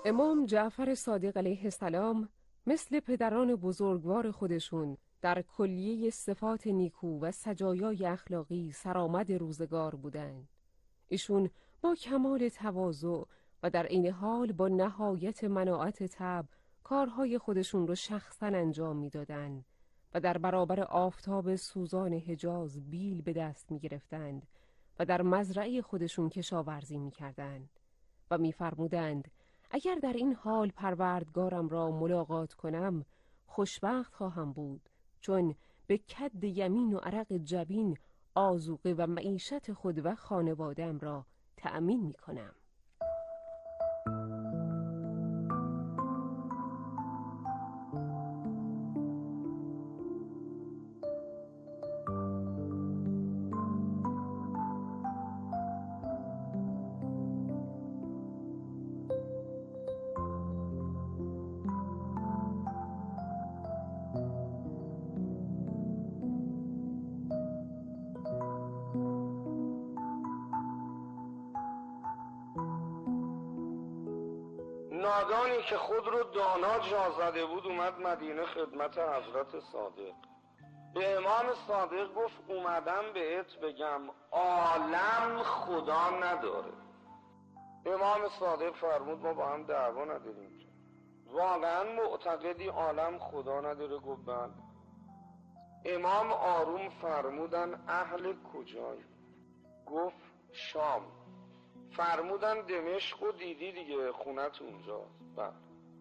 امام جعفر صادق علیه السلام مثل پدران بزرگوار خودشون در کلیه صفات نیکو و سجایای اخلاقی سرآمد روزگار بودند. ایشون با کمال تواضع و در عین حال با نهایت مناعت طبع کارهای خودشون رو شخصاً انجام میدادند و در برابر آفتاب سوزان حجاز بیل به دست میگرفتند و در مزرعه خودشون کشاورزی میکردند و میفرمودند اگر در این حال پروردگارم را ملاقات کنم خوشبخت خواهم بود، چون به کد یمین و عرق جبین آذوقه و معیشت خود و خانواده‌ام را تأمین می کنم. نادانی که خود رو دانا جا زده بود اومد مدینه خدمت حضرت صادق. به امام صادق گفت اومدم بهت بگم عالم خدا نداره. امام صادق فرمود ما با هم دعوا نداریم که واقعا معتقدی عالم خدا نداره؟ گفت بله. امام آروم فرمودن اهل کجایی؟ گفت شام. فرمودن دمشق و دیدی دیگه، خونت اونجاست. بله.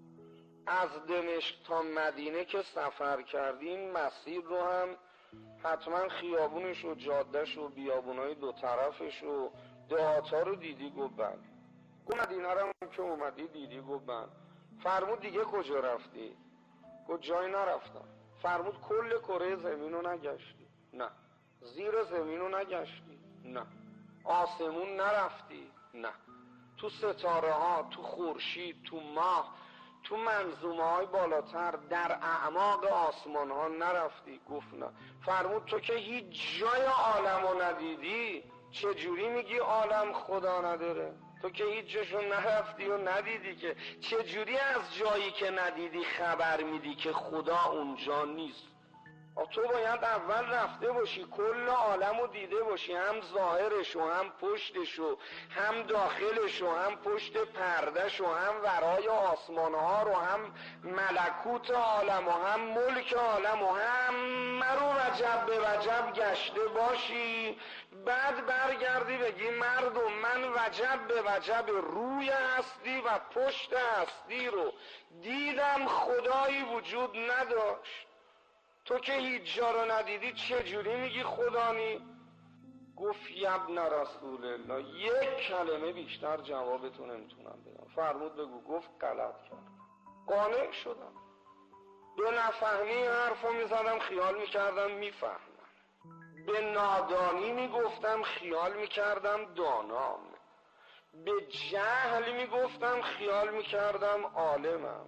از دمشق تا مدینه که سفر کردین مسیر رو هم حتما خیابونش و جادهش و بیابونای دو طرفش و دهاتا رو دیدی؟ گفت بله. گفت مدینه رو هم که اومدی دیدی؟ گفت بله. فرمود دیگه کجا رفتی؟ گفت جایی نرفتم. فرمود کل کره زمین رو نگشتی؟ نه. زیر زمین رو نگشتی؟ نه. آسمون نرفتی؟ نه. تو ستاره ها، تو خورشید، تو ماه، تو منظومه های بالاتر، در اعماق آسمان ها نرفتی؟ گفت نه. فرمود تو که هیچ جای عالم رو ندیدی چجوری میگی عالم خدا نداره؟ تو که هیچ جاشو نرفتی و ندیدی که چجوری از جایی که ندیدی خبر میدی که خدا اونجا نیست؟ تو باید اول رفته باشی کل عالم رو دیده باشی، هم ظاهرش و هم پشتش و هم داخلش و هم پشت پردش و هم ورای آسمان ها رو، هم ملکوت عالم و هم ملک عالم و همه رو وجب به وجب گشته باشی. بعد برگردی بگی مردم من وجب به وجب روی هستی و پشت هستی رو دیدم، خدایی وجود نداشت. تو که هیچ جا رو ندیدی چجوری میگی خدا نی؟ گفت یبن رسول الله یک کلمه بیشتر جوابتون نمیتونم بدم. فرمود بگو. گفت غلط کردم. قانع شدم. به نفهمی حرفو میزدم خیال میکردم میفهمم، به نادانی میگفتم خیال میکردم دانام، به جهل میگفتم خیال میکردم عالمم.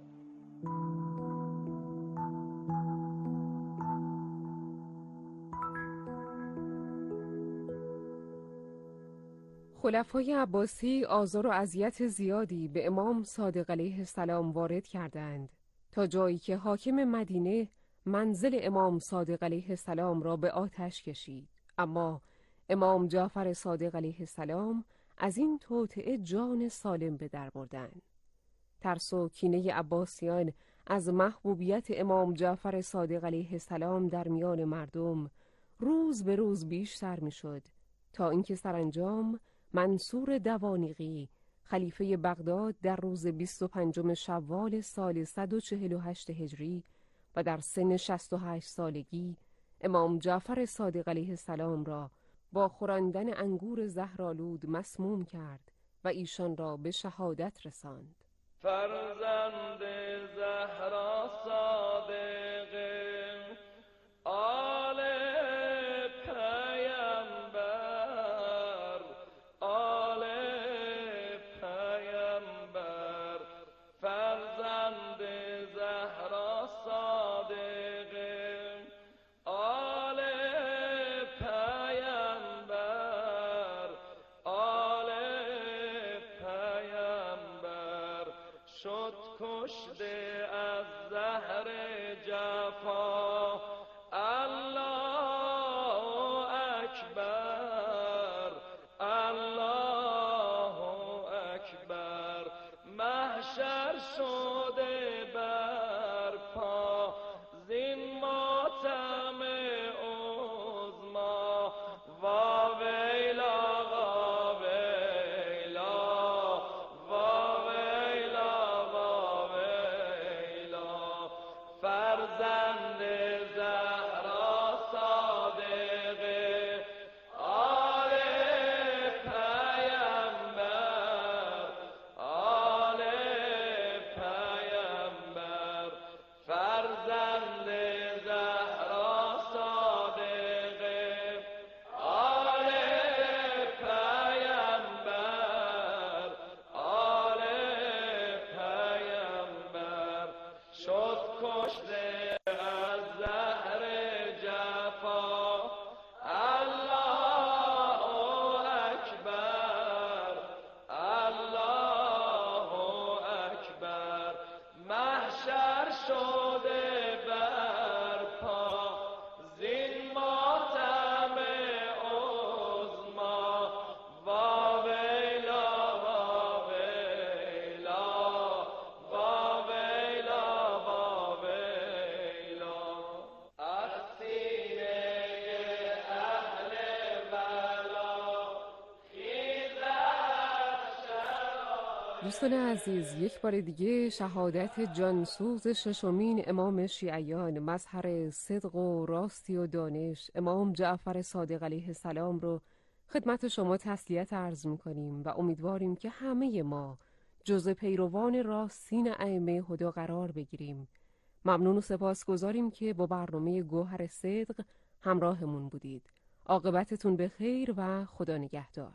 خلفای عباسی آزار و اذیت زیادی به امام صادق علیه السلام وارد کردند تا جایی که حاکم مدینه منزل امام صادق علیه السلام را به آتش کشید. اما امام جعفر صادق علیه السلام از این توطئه جان سالم به در بردند. ترس و کینه عباسیان از محبوبیت امام جعفر صادق علیه السلام در میان مردم روز به روز بیشتر میشد تا اینکه سرانجام منصور دوانیقی خلیفه بغداد در روز 25 شوال سال 148 هجری و در سن 68 سالگی امام جعفر صادق علیه السلام را با خوراندن انگور زهرآلود مسموم کرد و ایشان را به شهادت رساند. فرزند زهرا صادق آل پیامبر، آل پیامبر، فرزند زهرا صادق آل پیامبر، آل پیامبر، شد کشته از زهر جفا. الله اکبر الله اکبر، محشر شده برپا زین ماتم عظما. واویلا واویلا واویلا واویلا، فرزند زهرا صادقه آل پیامبر آل پیامبر، فرزند زهرا صادقه آل پیامبر آل پیامبر، شد کشته از زهر جفا. الله اکبر الله اکبر، محشر شده برپا زین ماتم عظما. واویلا واویلا واویلا واویلا، از سینه اهل بلا خیزد شراب. دوستان عزیز، یک بار دیگه شهادت جانسوز ششمین امام شیعیان، مظهر صدق و راستی و دانش، امام جعفر صادق علیه السلام رو خدمت شما تسلیت عرض می‌کنیم و امیدواریم که همه ما جزء پیروان راستین ائمه هدی قرار بگیریم. ممنون و سپاسگزاریم که با برنامه گوهر صدق همراهمون بودید. عاقبتتون به خیر و خدا نگهدار.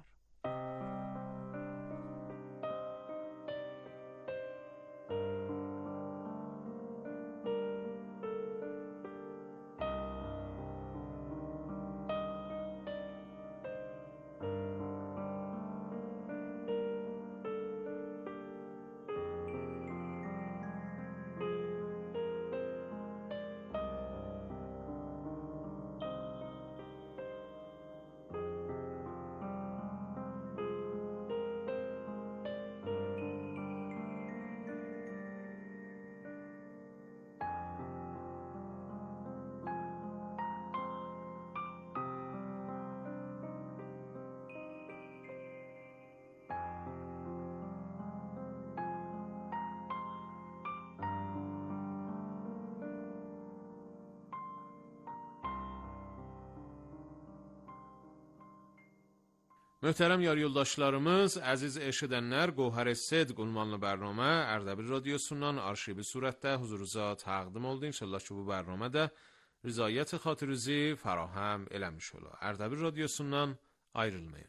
Möhtərəm yar yoldaşlarımız, əziz eşidənlər, Gövhər Sidq ünvanlı bərnamə Ərdəbil radiosundan arşivi surətdə huzurunuza təqdim oldu. İnşallah ki bu bərnamə də rızayət xatirinizi farahem eləmiş ola. Ərdəbil radiosundan ayrılmayın.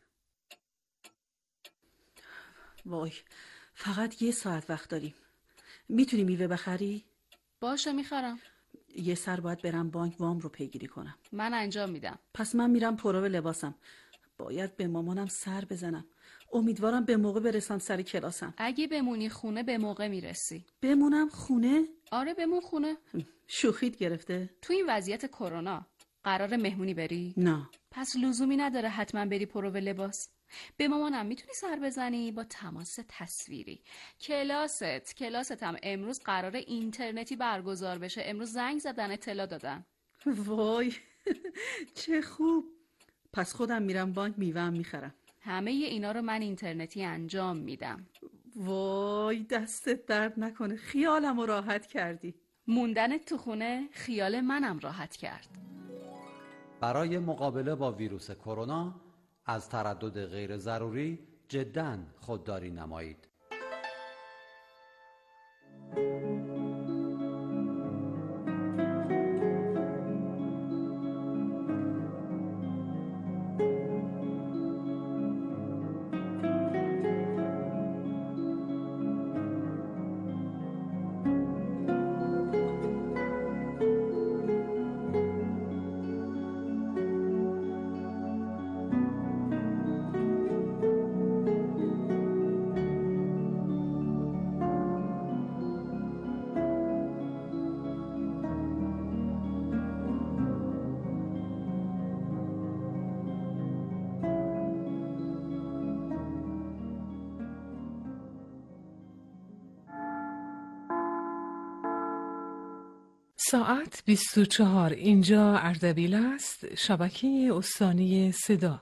وای فقط یه ساعت وقت داریم. میتونی میوه بخری؟ باشه میخرم. یه سر باید برم بانک وام رو پیگیری کنم. من انجام میدم. پس من میرم پرو لباسم. باید به مامانم سر بزنم. امیدوارم به موقع برسم سر کلاسم. اگه بمونی خونه به موقع میرسی. بمونم خونه؟ آره بمون خونه. شوخیت گرفته؟ تو این وضعیت کرونا قرار مهمونی بری؟ نه. پس لزومی نداره حتما بری پرو لباس. به مامانم میتونی سر بزنی با تماس تصویری. کلاست هم امروز قرار اینترنتی برگزار بشه. امروز زنگ زدن اطلاع دادن. وای چه خوب. پس خودم میرم بانک میوه‌ام میخرم. همه اینا رو من اینترنتی انجام میدم. وای دستت درد نکنه. خیالم رو راحت کردی. موندنت تو خونه خیال منم راحت کرد. برای مقابله با ویروس کرونا از تردد غیر ضروری جداً خودداری نمایید. ساعت 24. اینجا اردبیل است، شبکه استانی صدا.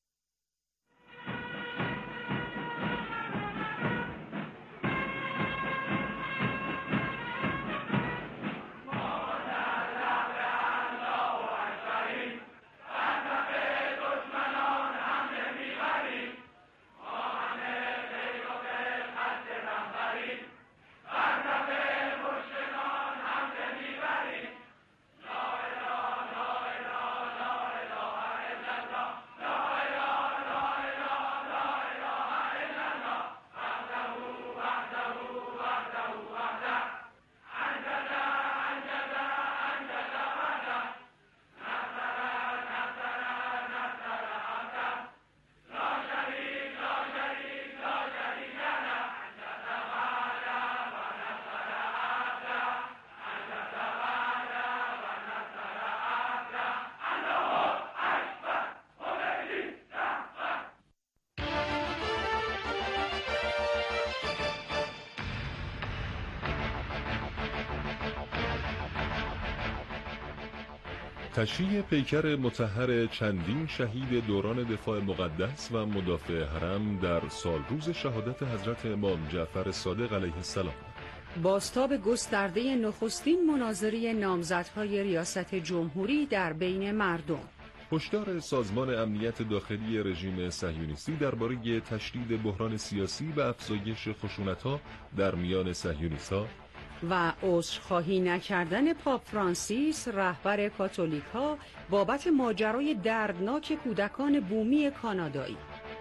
تشییع پیکر مطهر چندین شهید دوران دفاع مقدس و مدافع حرم در سالروز شهادت حضرت امام جعفر صادق علیه السلام. بازتاب گسترده نخستین مناظره نامزدهای ریاست جمهوری در بین مردم. هشدار سازمان امنیت داخلی رژیم صهیونیستی درباره تشدید بحران سیاسی و افزایش خشونت‌ها در میان صهیونیست‌ها و عذرخواهی نکردن پاپ فرانسیس رهبر کاتولیک‌ها بابت ماجرای دردناک کودکان بومی کانادایی.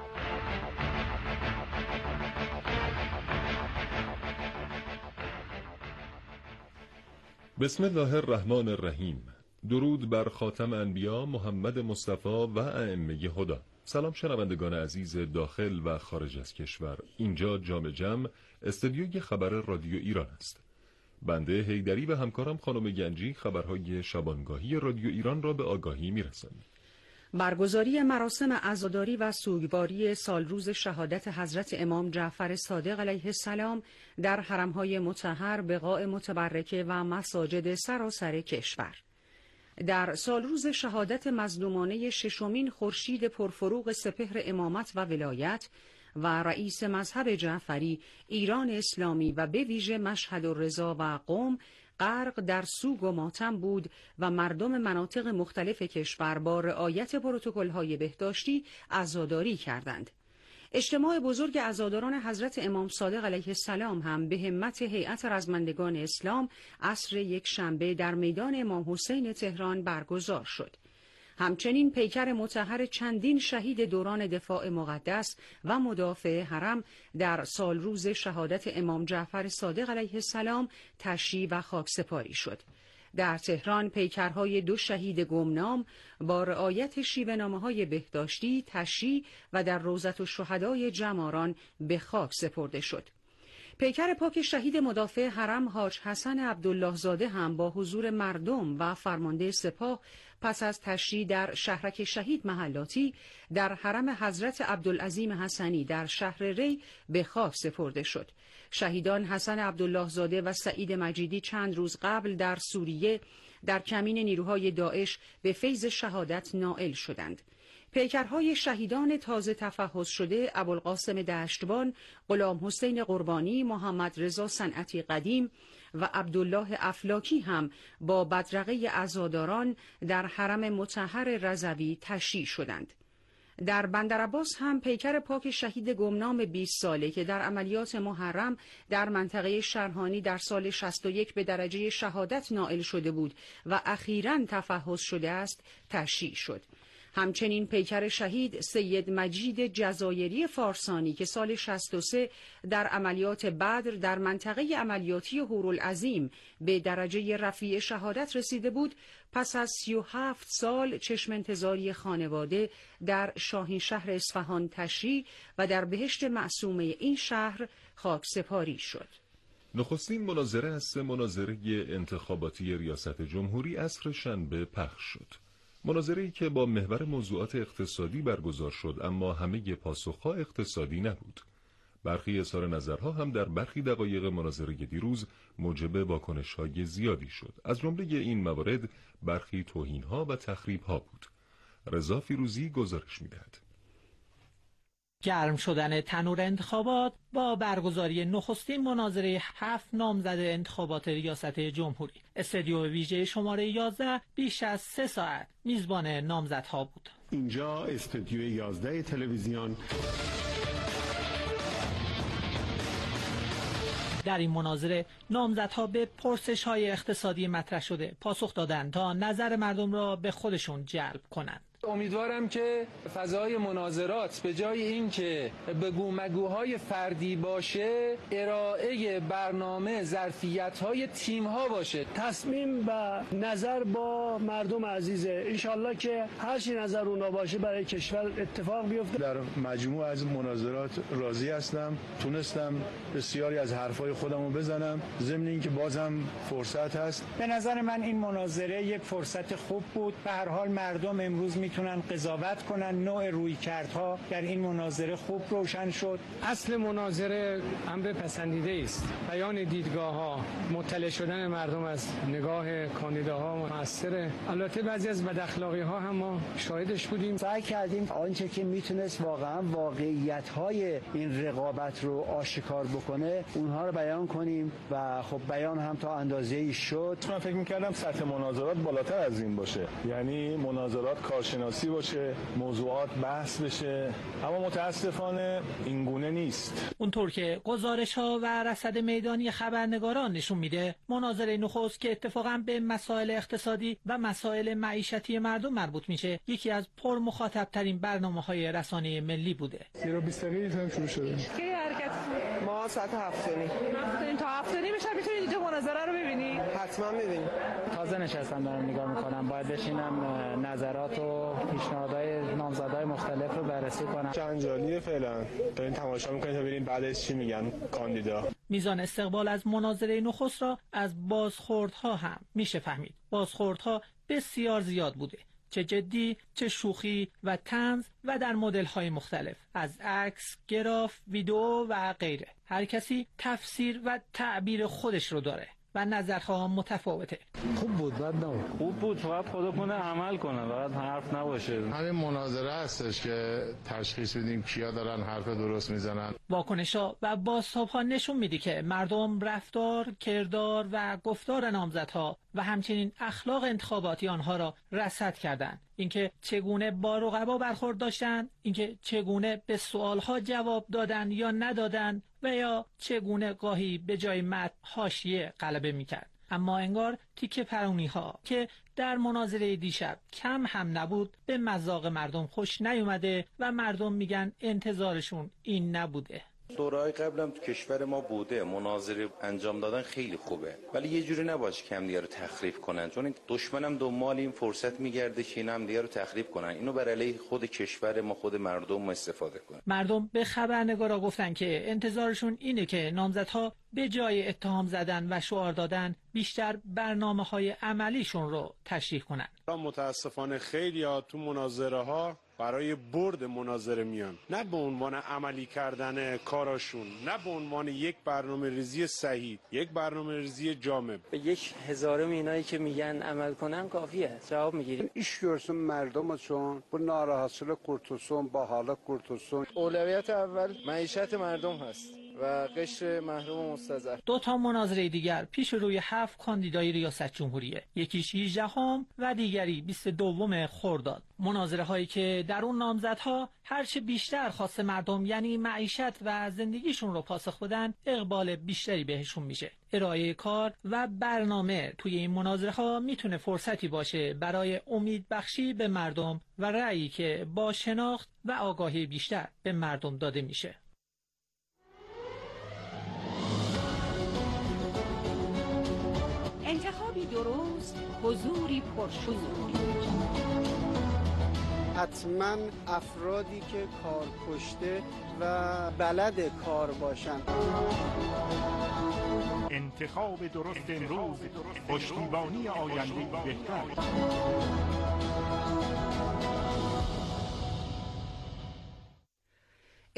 بسم الله الرحمن الرحیم. درود بر خاتم انبیا محمد مصطفی و ائمه هدی. سلام شنوندگان عزیز داخل و خارج از کشور. اینجا جام جم استودیوی خبر رادیو ایران است. بنده حیدری و همکارم خانم گنجی خبرهای شبانگاهی رادیو ایران را به آگاهی می‌رسانیم. برگزاری مراسم عزاداری و سوگواری سالروز شهادت حضرت امام جعفر صادق علیه السلام در حرم‌های مطهر، بقاع متبرکه و مساجد سراسر کشور. در سالروز شهادت مظلومانه ششمین خورشید پرفروغ سپهر امامت و ولایت و رئیس مذهب جعفری ایران اسلامی و به ویژه مشهد الرضا و قم غرق در سوگ و ماتم بود و مردم مناطق مختلف کشور با رعایت پروتکل‌های بهداشتی عزاداری کردند. اجتماع بزرگ عزاداران حضرت امام صادق علیه السلام هم به همت هیئت رزمندگان اسلام عصر یک شنبه در میدان امام حسین تهران برگزار شد. همچنین پیکر مطهر چندین شهید دوران دفاع مقدس و مدافع حرم در سالروز شهادت امام جعفر صادق علیه السلام تشییع و خاکسپاری شد. در تهران پیکرهای 2 شهید گمنام با رعایت شیوه‌نامه‌های بهداشتی تشییع و در روضة الشهدای جماران به خاک سپرده شد. پیکر پاک شهید مدافع حرم حاج حسن عبدالله زاده هم با حضور مردم و فرمانده سپاه پس از تشییع در شهرک شهید محلاتی در حرم حضرت عبدالعظیم حسنی در شهر ری به خاک سپرده شد. شهیدان حسن عبدالله زاده و سعید مجیدی چند روز قبل در سوریه در کمین نیروهای داعش به فیض شهادت نائل شدند. پیکرهای شهیدان تازه تفحص شده ابوالقاسم دشتبان، غلام حسین قربانی، محمد رضا صنعتی قدیم و عبدالله افلاکی هم با بدرقه عزاداران در حرم مطهر رضوی تشییع شدند. در بندرعباس هم پیکر پاک شهید گمنام 20 ساله که در عملیات محرم در منطقه شرهانی در سال 61 به درجه شهادت نائل شده بود و اخیراً تفحص شده است تشییع شد. همچنین پیکر شهید سید مجید جزایری فارسانی که سال 63 در عملیات بدر در منطقه عملیاتی هورالعظیم به درجه رفیع شهادت رسیده بود، پس از 37 سال چشم انتظاری خانواده در شاهین شهر اصفهان تشییع و در بهشت معصومه این شهر خاکسپاری شد. نخستین مناظره از 3 مناظره انتخاباتی ریاست جمهوری عصر شنبه پخش شد. مناظره‌ای که با محور موضوعات اقتصادی برگزار شد اما همه پاسخ‌ها اقتصادی نبود. برخی اظهار نظرها هم در برخی دقایق مناظره دیروز موجب واکنش‌های زیادی شد. از جمله این موارد برخی توهین‌ها و تخریب‌ها بود. رضا فیروزی گزارش می‌دهد. گرم شدن تنور انتخابات با برگزاری نخستین مناظره 7 نامزد انتخابات ریاست جمهوری. استودیو ویژه شماره 11 بیش از 3 ساعت میزبان نامزدها بود. اینجا استودیو 11 تلویزیون. در این مناظره نامزدها به پرسش‌های اقتصادی مطرح شده پاسخ دادند تا نظر مردم را به خودشون جلب کنند. امیدوارم که فضای مناظرات به جای اینکه بگو مگوهای فردی باشه، ارائه برنامه ظرفیت‌های تیم‌ها باشه. تصمیم و نظر با مردم عزیزه. انشالله که هر چی نظر اونا باشه برای کشور اتفاق بیفته. در مجموع از مناظرات راضی هستم. تونستم بسیاری از حرفای خودمو بزنم. ضمن اینکه بازم فرصت هست. به نظر من این مناظره یک فرصت خوب بود. به هر حال مردم امروز میتونن قضاوت کنن. نوع رویکردها در این مناظره خوب روشن شد. اصل مناظره امر پسندیده است. بیان دیدگاه‌ها، مطلع شدن مردم از نگاه کاندیداها موثره. البته بعضی از بداخلاقی‌ها هم ما شاهدش بودیم. سعی کردیم آنچه که میتونست واقعا واقعیت‌های این رقابت رو آشکار بکنه اونها رو بیان کنیم و خب بیان هم تا اندازه‌ای شد. من فکر می‌کردم سطح مناظرات بالاتر از این باشه. یعنی مناظرات کارشناسی باشه، موضوعات بحث بشه، اما متاسفانه این گونه نیست. اونطور که گزارش‌ها و رصد میدانی خبرنگاران نشون میده، مناظره نخست که اتفاقا به مسائل اقتصادی و مسائل معیشتی مردم مربوط میشه، یکی از پرمخاطب‌ترین برنامه‌های رسانه ملی بوده. 0-20 دقیقه شروع شده. کی حرکت ما ساعت 7:30 تا 7:30 میشه میتونید اینجا مناظره رو ببینید. حتما ببینید. تازه نشستم دارم نگاه میکنم. باید بشینم نظرات و پیشنهادهای نامزدهای مختلف رو بررسی کنم. جنجالیه فعلا. دارین تماشا میکنید تا ببینید بعدش چی میگن کاندیدا. میزان استقبال از مناظره نخست را از بازخوردها هم میشه فهمید. بازخوردها بسیار زیاد بوده. چه جدی، چه شوخی و طنز و در مدل‌های مختلف، از عکس، گراف، ویدئو و غیره. هر کسی تفسیر و تعبیر خودش رو داره و نظرها متفاوته. خوب بود، بد نبود. خوب بود، فقط خدا کنه عمل کنه، فقط حرف نباشه. همین مناظره هستش که تشخیص بدیم کیا دارن حرف درست میزنن. واکنش‌ها و بازتاب‌ها نشون میده که مردم رفتار، کردار و گفتار نامزدها و همچنین اخلاق انتخاباتی آنها را رصد کردند. اینکه چگونه با رقبا برخورد داشتند، اینکه چگونه به سوالها جواب دادن یا ندادن و یا چگونه گاهی به جای متن حاشیه غلبه میکرد. اما انگار تیکه پرونی ها که در مناظره دیشب کم هم نبود به مذاق مردم خوش نیومده و مردم میگن انتظارشون این نبوده. دوره‌های قبلم تو کشور ما بوده، مناظره انجام دادن خیلی خوبه، ولی یه جوری نباشه که همدیگه رو تخریب کنن، چون این دشمنم دنبال این فرصت میگرده که این همدیگه رو تخریب کنن، اینو بر علیه خود کشور ما، خود مردم ما استفاده کنن. مردم به خبرنگارا گفتن که انتظارشون اینه که نامزدها به جای اتهام زدن و شعار دادن بیشتر برنامه‌های عملیشون رو تشریح کنن. متاسفانه خیلی‌ها تو مناظره‌ها برای برد مناظره میان، نه به عنوان عملی کردن کاراشون، نه به عنوان یک برنامه ریزی صحیح، یک برنامه ریزی جامع. به 1000 اینایی که میگن عمل کنن کافیه، جواب میگیریم. iş görsün مردمشون، bu narahatçılık kurtulsun، bahalık kurtulsun. اولویت اول معیشت مردم هست و قشر محروم و مستضعف. دو تا مناظره دیگر پیش روی 7 کاندیدای ریاست جمهوریه. یکیش 18 و دیگری 22 خرداد. مناظره هایی که در اون نامزدها هرچه بیشتر خواست مردم یعنی معیشت و زندگیشون رو پاسخ بدن، اقبال بیشتری بهشون میشه. ارائه کار و برنامه توی این مناظره ها میتونه فرصتی باشه برای امید بخشی به مردم و رأیی که با شناخت و آگاهی بیشتر به مردم داده میشه. انتخابی درست، حضوری پرشور. حتما افرادی که کار کشته و بلد کار باشن. انتخاب درست امروز، پشتیبانی آینده بهتر.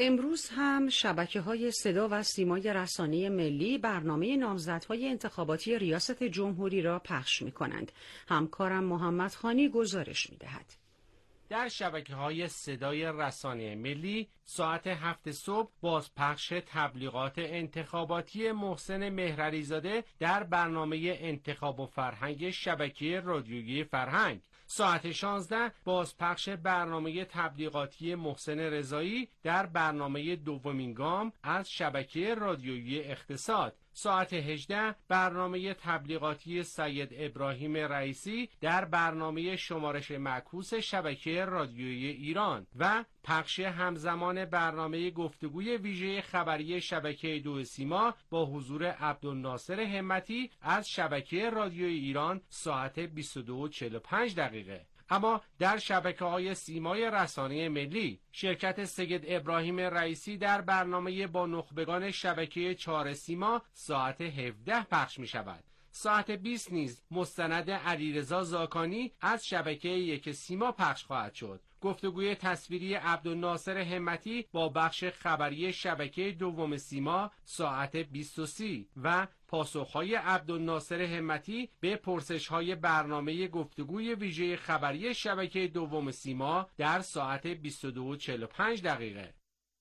امروز هم شبکه‌های صدا و سیمای رسانه ملی برنامه نامزدهای انتخاباتی ریاست جمهوری را پخش می‌کنند. همکارم محمد خانی گزارش می‌دهد. در شبکه‌های صدای رسانه ملی ساعت 7 صبح بازپخش تبلیغات انتخاباتی محسن مهرعلیزاده در برنامه انتخاب و فرهنگ شبکه رادیویی فرهنگ. ساعت 16 بازپخش برنامه تبلیغاتی محسن رضایی در برنامه دومین گام از شبکه رادیویی اقتصاد. ساعت 18 برنامه تبلیغاتی سید ابراهیم رئیسی در برنامه شمارش معکوس شبکه رادیویی ایران و پخش همزمان برنامه گفتگوی ویژه خبری شبکه 2 سیما با حضور عبدالناصر همتی از شبکه رادیویی ایران ساعت 22:45. اما در شبکه‌های سیمای رسانه ملی شرکت سید ابراهیم رئیسی در برنامه با نخبگان شبکه 4 سیما ساعت 17 پخش می شود. ساعت 20 نیز مستند علیرضا زاکانی از شبکه 1 سیما پخش خواهد شد. گفتگوی تصویری عبدالناصر همتی با بخش خبری شبکه 2 سیما ساعت 20:30 و پاسخهای عبدالناصر همتی به پرسش‌های برنامه گفتگوی ویژه خبری شبکه 2 سیما در ساعت 22:45.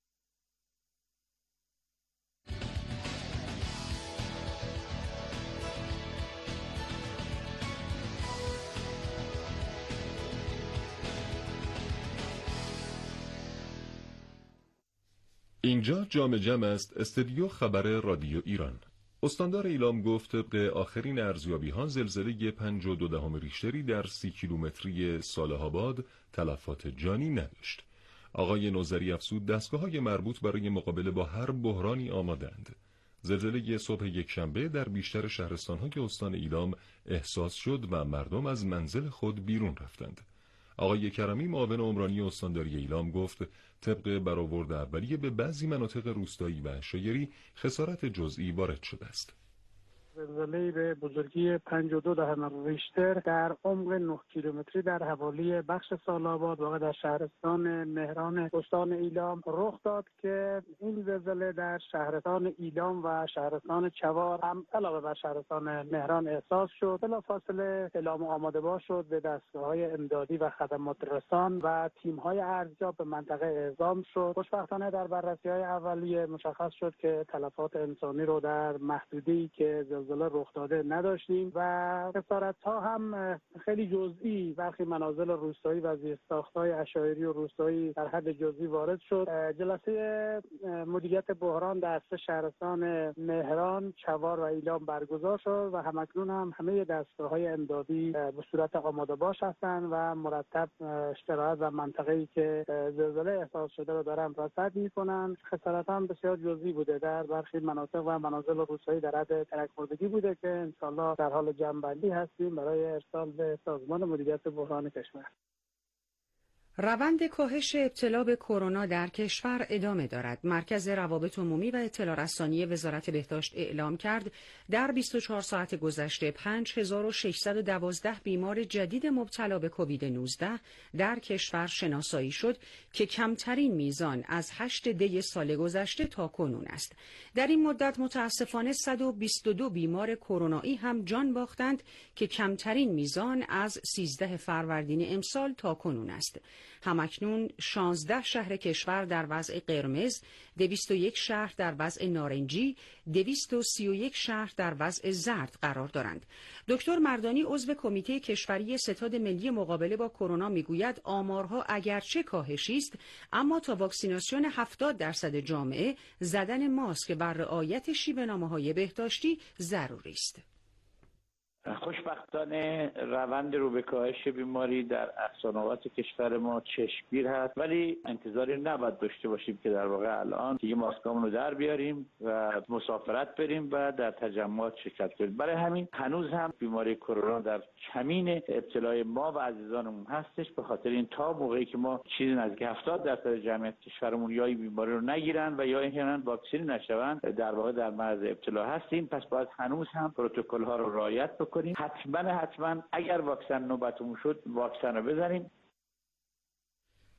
اینجا جام جم است، استودیو خبر رادیو ایران. استاندار ایلام گفت طبق آخرین ارزیابی‌ها زلزله 5.2 ریشتری در 30 کیلومتری صالح آباد تلفات جانی نداشت. آقای نوذری افزود دستگاه‌های مربوط برای مقابله با هر بحرانی آماده‌اند. زلزله صبح یکشنبه در بیشتر شهرستان‌های استان ایلام احساس شد و مردم از منزل خود بیرون رفتند. آقای کرمی معاون عمرانی استانداری ایلام گفت طبق برآورد اولیه به بعضی مناطق روستایی و شایری خسارت جزئی وارد شده است. زلزله به بزرگی 5.2 ریشتر در عمق 9 کیلومتری در حوالی بخش سال‌آباد واقع در شهرستان مهران استان ایلام رخ داد که این زلزله در شهرستان ایلام و شهرستان چوار هم علاوه بر شهرستان مهران احساس شد. بلافاصله اعلام آماده باش شد به دستگاه‌های امدادی و خدمات رسان و تیم‌های ارزیاب به منطقه اعزام شد. خوشبختانه در بررسی‌های اولیه مشخص شد که تلفات انسانی رو در محدوده‌ای که زلزله رخ داده نداشتیم و خسارت‌ها هم خیلی جزئی برخی منازل روستایی و زیرساخت‌های عشایری و روستایی در حد جزئی وارد شد. جلسه مدیریت بحران در 3 شهرستان مهران، چوار و ایلام برگزار شد و همکنون هم همه دستگاه‌های امدادی به صورت آماده باش هستند و مرتب شرایط و منطقه‌ای که زلزله احساس شده رو دارن رصد می‌کنن. خسارت‌ها هم بسیار جزئی بوده در برخی مناطق و منازل روستایی در حد ترک‌خوردگی بوده که انشالله در حال جمع‌بندی هستیم برای ارسال به سازمان مدیریت بحران کشور. روند کاهش ابتلا به کرونا در کشور ادامه دارد. مرکز روابط عمومی و اطلاع رسانی وزارت بهداشت اعلام کرد در 24 ساعت گذشته 5612 بیمار جدید مبتلا به کووید 19 در کشور شناسایی شد که کمترین میزان از 8 دی سال گذشته تا کنون است. در این مدت متاسفانه 122 بیمار کرونایی هم جان باختند که کمترین میزان از 13 فروردین امسال تا کنون است. همکنون 16 شهر کشور در وضع قرمز، 201 شهر در وضع نارنجی، 231 شهر در وضع زرد قرار دارند. دکتر مردانی عضو کمیته کشوری ستاد ملی مقابله با کرونا میگوید آمارها اگرچه کاهشی است اما تا واکسیناسیون 70% جامعه زدن ماسک و رعایت شیوه‌نامه‌های بهداشتی ضروری است. خوشبختانه روند رو به کاهش بیماری در اقصانوات کشور ما چشمگیر هست، ولی انتظاری نباید داشته باشیم که در واقع الان دیگه ماسکامون رو در بیاریم و مسافرت بریم و در تجمعات شرکت کنیم. برای همین هنوز هم بیماری کرونا در کمین ابتلای ما و عزیزانمون هستش، به خاطر این تا موقعی که ما چیزی نزدیک 70% جمعیت کشورمون یا این بیماری رو نگیرن و یا اینکه واکسین نشون در واقع در معرض ابتلا هستیم. پس باید هنوز هم پروتکل ها رو رعایت کنیم. حتما اگر واکسن نوبتمون شد واکسن رو بزنیم.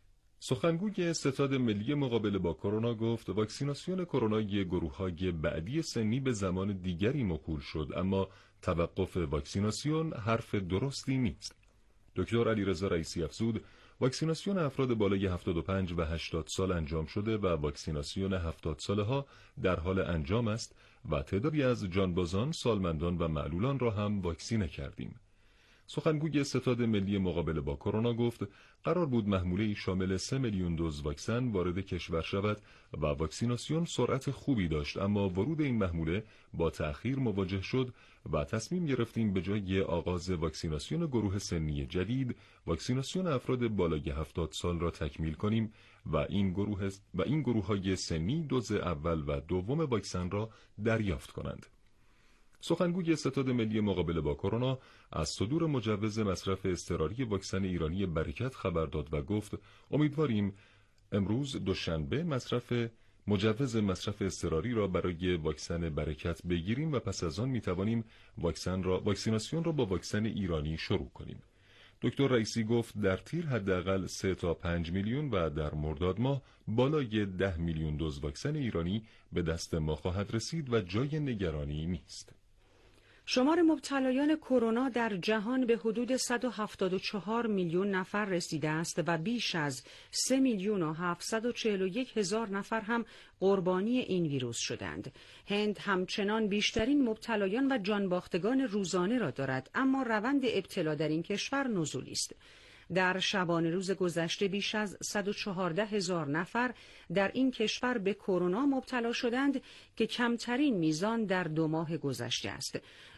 سخنگوی ستاد ملی مقابله با کرونا گفت واکسیناسیون کرونای گروه‌های بعدی سنی به زمان دیگری موکول شد، اما توقف واکسیناسیون حرف درستی نیست. دکتر علیرضا رئیسی افزود واکسیناسیون افراد بالای 75 و 80 سال انجام شده و واکسیناسیون 70 ساله ها در حال انجام است و تعدادی از جانبازان، سالمندان و معلولان را هم واکسینه کردیم. سخنگوی ستاد ملی مقابله با کرونا گفت قرار بود محموله شامل 3 میلیون دوز واکسن وارد کشور شود و واکسیناسیون سرعت خوبی داشت، اما ورود این محموله با تأخیر مواجه شد و تصمیم گرفتیم به جای آغاز واکسیناسیون گروه سنی جدید، واکسیناسیون افراد بالای 70 سال را تکمیل کنیم و این گروه‌های سنی دوز اول و دوم واکسن را دریافت کنند. سخنگوی ستاد ملی مقابله با کرونا از صدور مجوز مصرف اضطراری واکسن ایرانی برکت خبر داد و گفت امیدواریم امروز دوشنبه مجوز مصرف اضطراری را برای واکسن برکت بگیریم و پس از آن میتوانیم واکسیناسیون را با واکسن ایرانی شروع کنیم. دکتر رئیسی گفت در تیر حداقل 3 تا 5 میلیون و در مرداد ماه بالای 10 میلیون دوز واکسن ایرانی به دست ما خواهد رسید و جای نگرانی نیست. شمار مبتلایان کرونا در جهان به حدود 174 میلیون نفر رسیده است و بیش از 3 میلیون و 741 هزار نفر هم قربانی این ویروس شدند. هند همچنان بیشترین مبتلایان و جانباختگان روزانه را دارد، اما روند ابتلا در این کشور نزولی است. در شبانه روز گذشته بیش از 114 هزار نفر در این کشور به کرونا مبتلا شدند که کمترین میزان در 2 ماه گذشته است.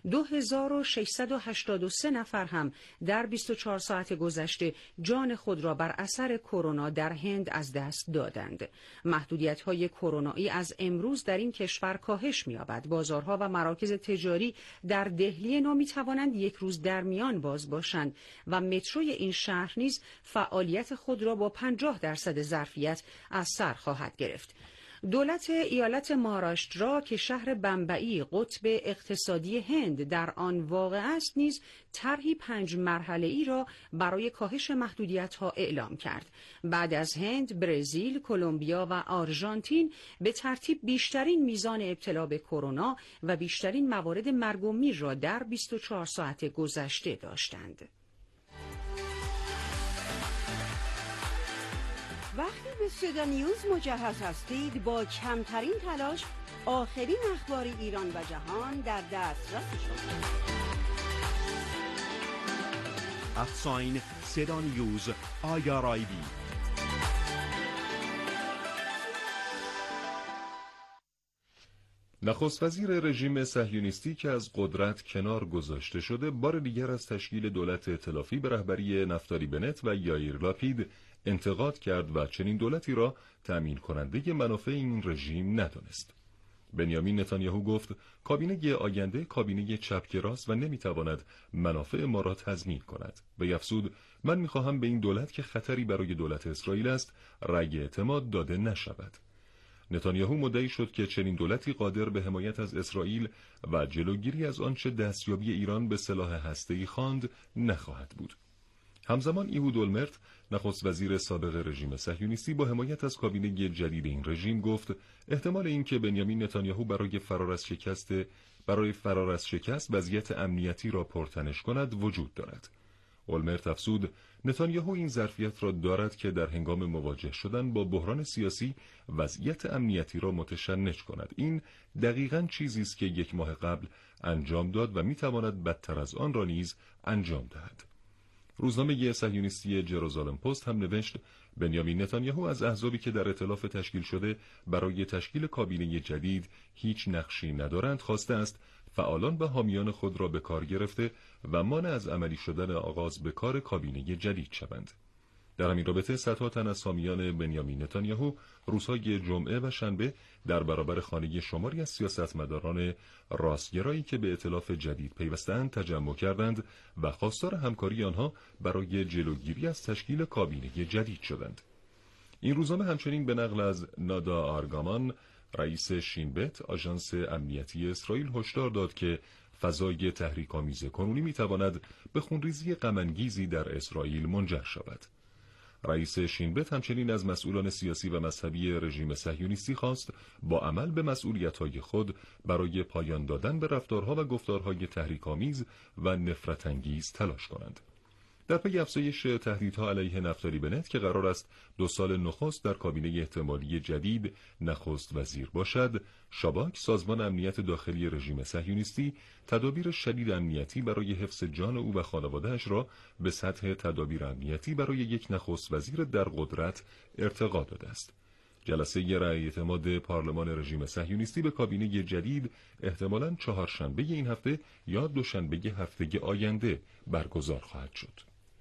2683 نفر هم در 24 ساعت گذشته جان خود را بر اثر کرونا در هند از دست دادند. محدودیت‌های کرونایی از امروز در این کشور کاهش می‌یابد. بازارها و مراکز تجاری در دهلی نو می‌توانند یک روز در میان باز باشند و متروی این شهر نیز فعالیت خود را با 50% ظرفیت از سر خواهد گرفت. دولت ایالت مهاراشترا که شهر بمبئی قطب اقتصادی هند در آن واقع است نیز طرحی 5 مرحله‌ای را برای کاهش محدودیت‌ها اعلام کرد. بعد از هند، برزیل، کلمبیا و آرژانتین به ترتیب بیشترین میزان ابتلا به کرونا و بیشترین موارد مرگ و میر را در 24 ساعت گذشته داشتند. وقتی به صدا نیوز مجهز هستید، با کمترین تلاش آخرین اخبار ایران و جهان در دسترس شما. صدا نیوز IRIB. نخست وزیر رژیم صهیونیستی که از قدرت کنار گذاشته شده بار دیگر از تشکیل دولت ائتلافی به رهبری نفتالی بنت و یائیر لاپید انتقاد کرد و چنین دولتی را تأمین کننده منافع این رژیم ندانست. بنیامین نتانیاهو گفت کابینه آینده کابینه چپگراست و نمیتواند منافع ما را تضمین کند. وی افزود من میخواهم به این دولت که خطری برای دولت اسرائیل است رأی اعتماد داده نشود. نتانیاهو مدعی شد که چنین دولتی قادر به حمایت از اسرائیل و جلوگیری از آنچه دستیابی ایران به سلاح هسته‌ای خواند نخواهد بود. همزمان ایهود اولمرت نخست وزیر سابق رژیم صهیونیستی با حمایت از کابینه جدید این رژیم گفت احتمال اینکه بنیامین نتانیاهو برای فرار از شکست وضعیت امنیتی را پرتنش کند وجود دارد. اولمرت افزود نتانیاهو این ظرفیت را دارد که در هنگام مواجه شدن با بحران سیاسی وضعیت امنیتی را متشنج کند. این دقیقاً چیزی است که 1 ماه قبل انجام داد و میتواند بدتر از آن را نیز انجام دهد. روزنامه صهیونیستی جروزالم پست هم نوشت بنیامین نتانیاهو از احزابی که در ائتلاف تشکیل شده برای تشکیل کابینه جدید هیچ نقشی ندارند خواسته است فعالان و حامیان خود را به کار گرفته و مانع از عملی شدن آغاز به کار کابینه جدید شوند. در همین رابطه صدها تن از حامیان بنیامین نتانیاهو روزهای جمعه و شنبه در برابر خانه شماری از سیاستمداران راستگرایی که به ائتلاف جدید پیوستند تجمع کردند و خواستار همکاری آنها برای جلوگیری از تشکیل کابینه جدید شدند. این روزنامه همچنین به نقل از نادا آرگامان رئیس شینبت آژانس امنیتی اسرائیل هشدار داد که فضای تحریک‌آمیز کنونی می‌تواند به خونریزی غم‌انگیزی در اسرائیل منجر شود. رئیس شینبت همچنین از مسئولان سیاسی و مذهبی رژیم صهیونیستی خواست با عمل به مسئولیت‌های خود برای پایان دادن به رفتارها و گفتارهای تحریک‌آمیز و نفرت‌انگیز تلاش کنند. در پی افزایش تهدیدها علیه نفتالی بنت که قرار است 2 سال نخست در کابینه احتمالی جدید نخست وزیر باشد، شاباک سازمان امنیت داخلی رژیم صهیونیستی تدابیر شدید امنیتی برای حفظ جان او و خانواده‌اش را به سطح تدابیر امنیتی برای یک نخست وزیر در قدرت ارتقا داده است. جلسه رأی اعتماد پارلمان رژیم صهیونیستی به کابینه جدید احتمالاً چهارشنبه این هفته یا دوشنبه هفته آینده برگزار خواهد شد.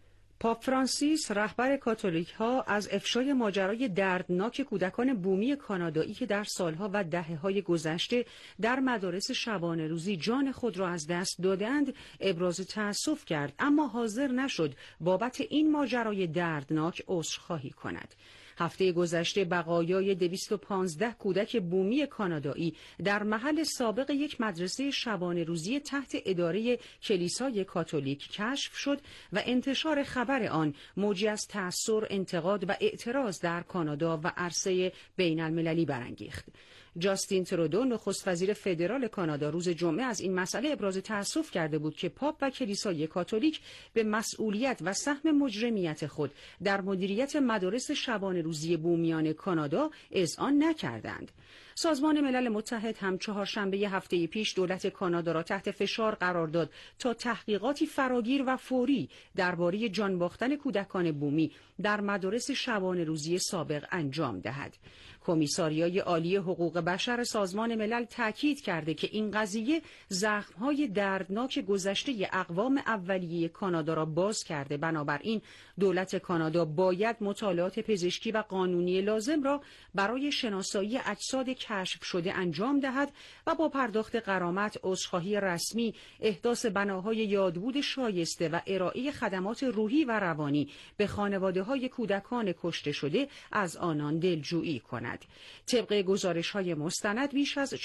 پاپ فرانسیس رهبر کاتولیک ها از افشای ماجرای دردناک کودکان بومی کانادایی که در سالها و دهه‌های گذشته در مدارس شبانه روزی جان خود را از دست دادند ابراز تأسف کرد، اما حاضر نشد بابت این ماجرای دردناک عذرخواهی کند. هفته گذشته بقایای 215 کودک بومی کانادایی در محل سابق یک مدرسه شبانه روزی تحت اداره کلیسای کاتولیک کشف شد و انتشار خبر آن موجی از تأثیر، انتقاد و اعتراض در کانادا و عرصه بین المللی برانگیخت. جاستین ترودو نخست وزیر فدرال کانادا روز جمعه از این مسئله ابراز تأسف کرده بود که پاپ و کلیسای کاتولیک به مسئولیت و سهم مجرمیت خود در مدیریت مدارس شبانه روزی بومیان کانادا اذعان نکردند. سازمان ملل متحد هم چهارشنبه هفته پیش دولت کانادا را تحت فشار قرار داد تا تحقیقاتی فراگیر و فوری درباره جان باختن کودکان بومی در مدارس شبانه روزی سابق انجام دهد. کمیساریای عالی حقوق بشر سازمان ملل تاکید کرده که این قضیه زخم‌های دردناک گذشته اقوام اولیه کانادا را باز کرده. بنابراین دولت کانادا باید مطالعات پزشکی و قانونی لازم را برای شناسایی اجساد کشف شده انجام دهد و با پرداخت غرامت، عذرخواهی رسمی، احداث بناهای یادبود شایسته و ارائه خدمات روحی و روانی به خانواده‌های کودکان کشته شده از آنان دلجویی کند. طبق گزارش‌های مستند بیش از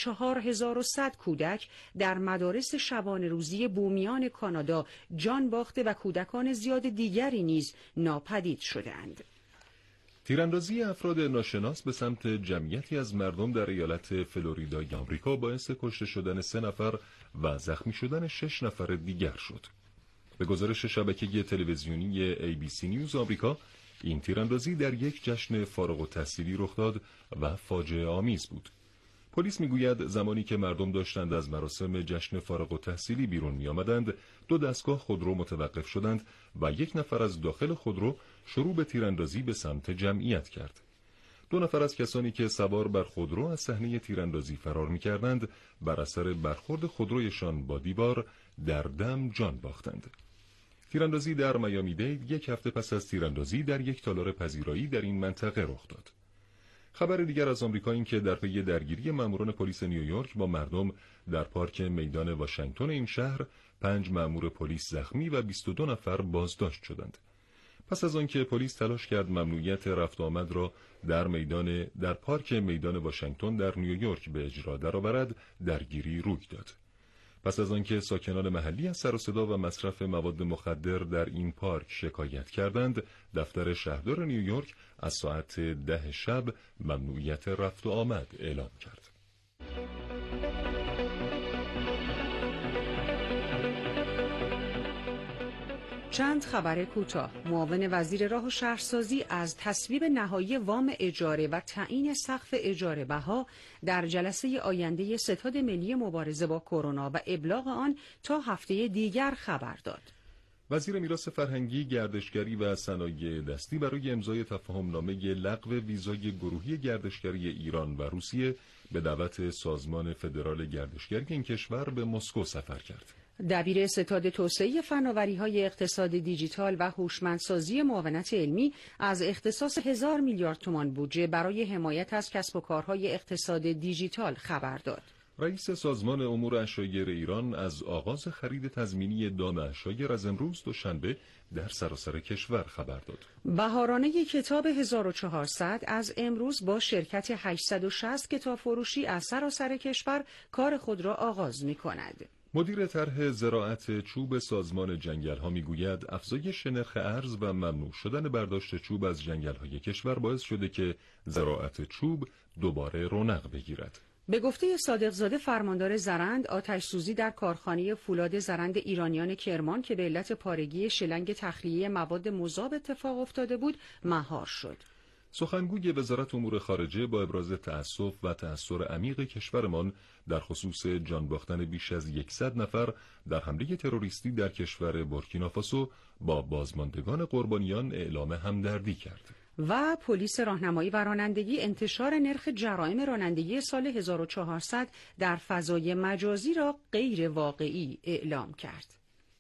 4100 کودک در مدارس شبانه روزی بومیان کانادا جان باخته و کودکان زیاد دیگری نیز ناپدید شده‌اند. تیراندازی افراد ناشناس به سمت جمعیتی از مردم در ایالت فلوریدای آمریکا باعث کشته شدن 3 نفر و زخمی شدن 6 نفر دیگر شد. به گزارش شبکه تلویزیونی ABC نیوز آمریکا، این تیراندازی در یک جشن فارغ التحصیلی رخ داد و فاجعه آمیز بود. پلیس میگوید زمانی که مردم داشتند از مراسم جشن فارغ التحصیلی بیرون می آمدند، 2 دستگاه خودرو متوقف شدند و 1 نفر از داخل خودرو شروع به تیراندازی به سمت جمعیت کرد. 2 نفر از کسانی که سوار بر خودرو از صحنه تیراندازی فرار می کردند، بر اثر برخورد خودرویشان با دیوار در دم جان باختند. تیراندازی در میامی دید 1 هفته پس از تیراندازی در یک تالار پذیرایی در این منطقه رخ داد. خبر دیگر از آمریکا این که در پی درگیری ماموران پلیس نیویورک با مردم در پارک میدان واشنگتن این شهر 5 مامور پلیس زخمی و 22 نفر بازداشت شدند. پس از آنکه پلیس تلاش کرد ممنوعیت رفت آمد را در پارک میدان واشنگتن در نیویورک به اجرا درآورد، درگیری روی داد. پس از آنکه ساکنان محلی از سر و صدا و مصرف مواد مخدر در این پارک شکایت کردند، دفتر شهردار نیویورک از ساعت 10 شب ممنوعیت رفت و آمد اعلام کرد. چند خبر کوتاه. معاون وزیر راه و شهرسازی از تصویب نهایی وام اجاره و تعیین سقف اجاره بها در جلسه آینده ستاد ملی مبارزه با کرونا و ابلاغ آن تا هفته دیگر خبر داد. وزیر میراث فرهنگی، گردشگری و صنایع دستی برای امضای تفاهمنامه لغو ویزای گروهی گردشگری ایران و روسیه به دعوت سازمان فدرال گردشگری این کشور به مسکو سفر کرد. دبیر ستاد توسعه فناوری‌های اقتصاد دیجیتال و هوشمندسازی معاونت علمی از اختصاص 1000 میلیارد تومان بودجه برای حمایت از کسب و کارهای اقتصاد دیجیتال خبر داد. رئیس سازمان امور عشایر ایران از آغاز خرید تضمینی دام عشایر از امروز دوشنبه در سراسر کشور خبر داد. بهارانه کتاب 1400 از امروز با شرکت 860 کتاب فروشی از سراسر کشور کار خود را آغاز می کند. مدیر طرح زراعت چوب سازمان جنگل‌ها میگوید افزایش نرخ ارز و ممنوع شدن برداشت چوب از جنگل‌های کشور باعث شده که زراعت چوب دوباره رونق بگیرد. به گفته صادقزاده فرماندار زرند، آتش سوزی در کارخانه فولاد زرند ایرانیان کرمان که به علت پارگی شلنگ تخلیه مواد مذاب اتفاق افتاده بود مهار شد. سخنگوی وزارت امور خارجه با ابراز تأسف و تأثیر عمیق کشورمان در خصوص جان باختن بیش از 100 نفر در حمله تروریستی در کشور بورکینافاسو با بازماندگان قربانیان اعلام همدردی کرد. و پلیس راهنمایی و رانندگی انتشار نرخ جرایم رانندگی سال 1400 در فضای مجازی را غیر واقعی اعلام کرد.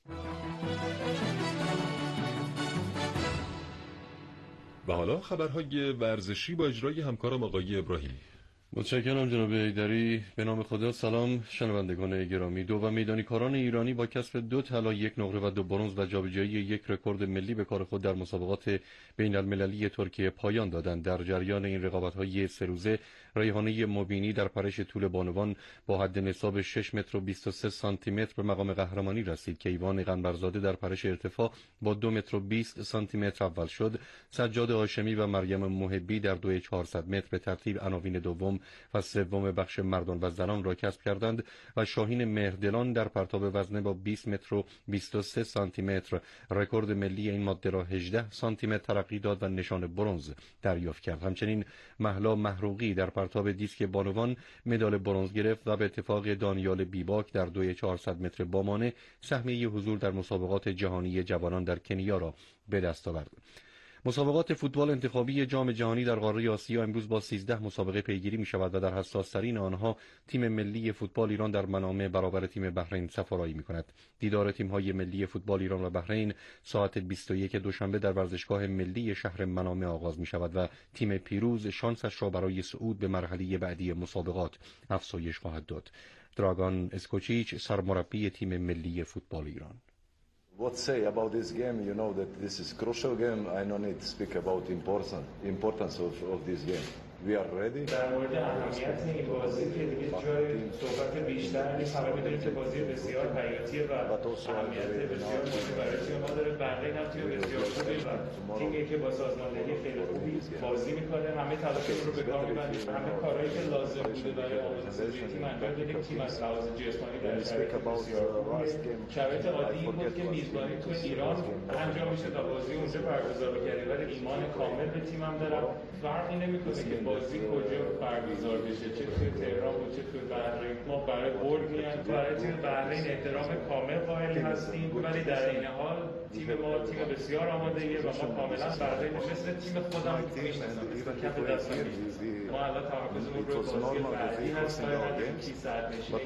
و حالا خبرهای ورزشی با اجرای همکارم آقای ابراهیمی. متشکرم جناب ایدری. به نام خدا. سلام شنوندگان گرامی. دو میدانیکاران ایرانی با کسب 2 طلا، 1 نقره و 2 برنز و جابجایی 1 رکورد ملی به کار خود در مسابقات بین المللی ترکیه پایان دادند. در جریان این رقابت‌های 3 روزه ریحانه مبینی در پرش طول بانوان با حد نصاب 6 متر و 23 سانتی متر به مقام قهرمانی رسید. کیوان قنبرزاده در پرش ارتفاع با 2 متر و 20 سانتی متر اول شد. سجاد هاشمی و مریم محبی در 2 400 متر به ترتیب عناوین دوم و سوم بخش مردان و زنان را کسب کردند و شاهین مهردلان در پرتاب وزنه با 20 متر و 23 سانتی متر رکورد ملی این ماده را 18 سانتی متر ترقی داد و نشان برنز دریافت کرد. همچنین مهلا محروقی در پرتاب دیسک بانوان مدال برنز گرفت و به اتفاق دانیال بیباک در 2 400 متر بامانه سهمیه حضور در مسابقات جهانی جوانان در کنیا را به دست آورد. مسابقات فوتبال انتخابی جام جهانی در قاره آسیا امروز با 13 مسابقه پیگیری می شود و در حساس‌ترین آنها تیم ملی فوتبال ایران در منامه برابر تیم بحرین سفارایی می کند. دیدار تیم‌های ملی فوتبال ایران و بحرین ساعت 21 دوشنبه در ورزشگاه ملی شهر منامه آغاز می شود و تیم پیروز شانسش را برای صعود به مرحله بعدی مسابقات افزایش خواهد داد. دراگان اسکوچیچ سرمربی تیم ملی فوتبال ایران: What say about this game? You know that this is crucial game. I don't need to speak about importance of this game. We are ready. در مورد اهمیت این بازی که دیگه جای صحبت بیشتر نیست. همه می‌دونیم که بازی بسیار حیاتیه و اهمیت بسیار مهمی برای تیم ما داره. بحرین هم تیم بسیار خوبی و تیمی که با سازماندهی خیلی خوبی بازی می‌کنه. همه تلاشمون رو به کار می‌بندیم. همه کارهایی که لازم بوده برای آماده‌سازی تیم انجام دادیم. تیم از لحاظ جسمانی در شرایط بسیار خوبی. شرایط عادی این بود که میزبانی تو ایران انجام میشه تا بازی اونجا برگزار بشه. ولی ایمان کامل به تیمم دارم. فرقی نمی‌کنه که بازی کجا برگزار بشه، چه توی تهران و چه توی بحرین. ما برای برد میایم. برای تیم بحرین احترام کامل قائل هستیم، ولی در این حال تیم ما تیم بسیار آماده‌ایه و ما کاملا بحرین مثل تیم خودم میشناسیم. کف دست می‌گیریم. ما الان تمرکزمون رو بازی بعدی هست برای کی صدرنشینی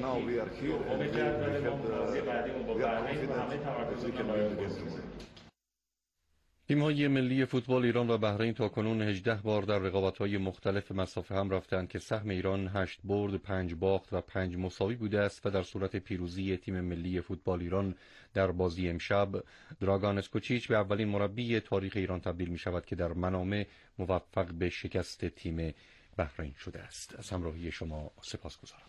دوم جدول ما. بازی بعدیمون با بحرین و همه تمرکزمون رو بازی. تیم‌های ملی فوتبال ایران و بحرین تاکنون 18 بار در رقابت‌های مختلف مسافه هم رفتند که سهم ایران 8 برد، 5 باخت و 5 مساوی بوده است و در صورت پیروزی تیم ملی فوتبال ایران در بازی امشب دراگان اسکوچیچ به اولین مربی تاریخ ایران تبدیل می‌شود که در منامه موفق به شکست تیم بحرین شده است. از همراهی شما سپاسگزارم.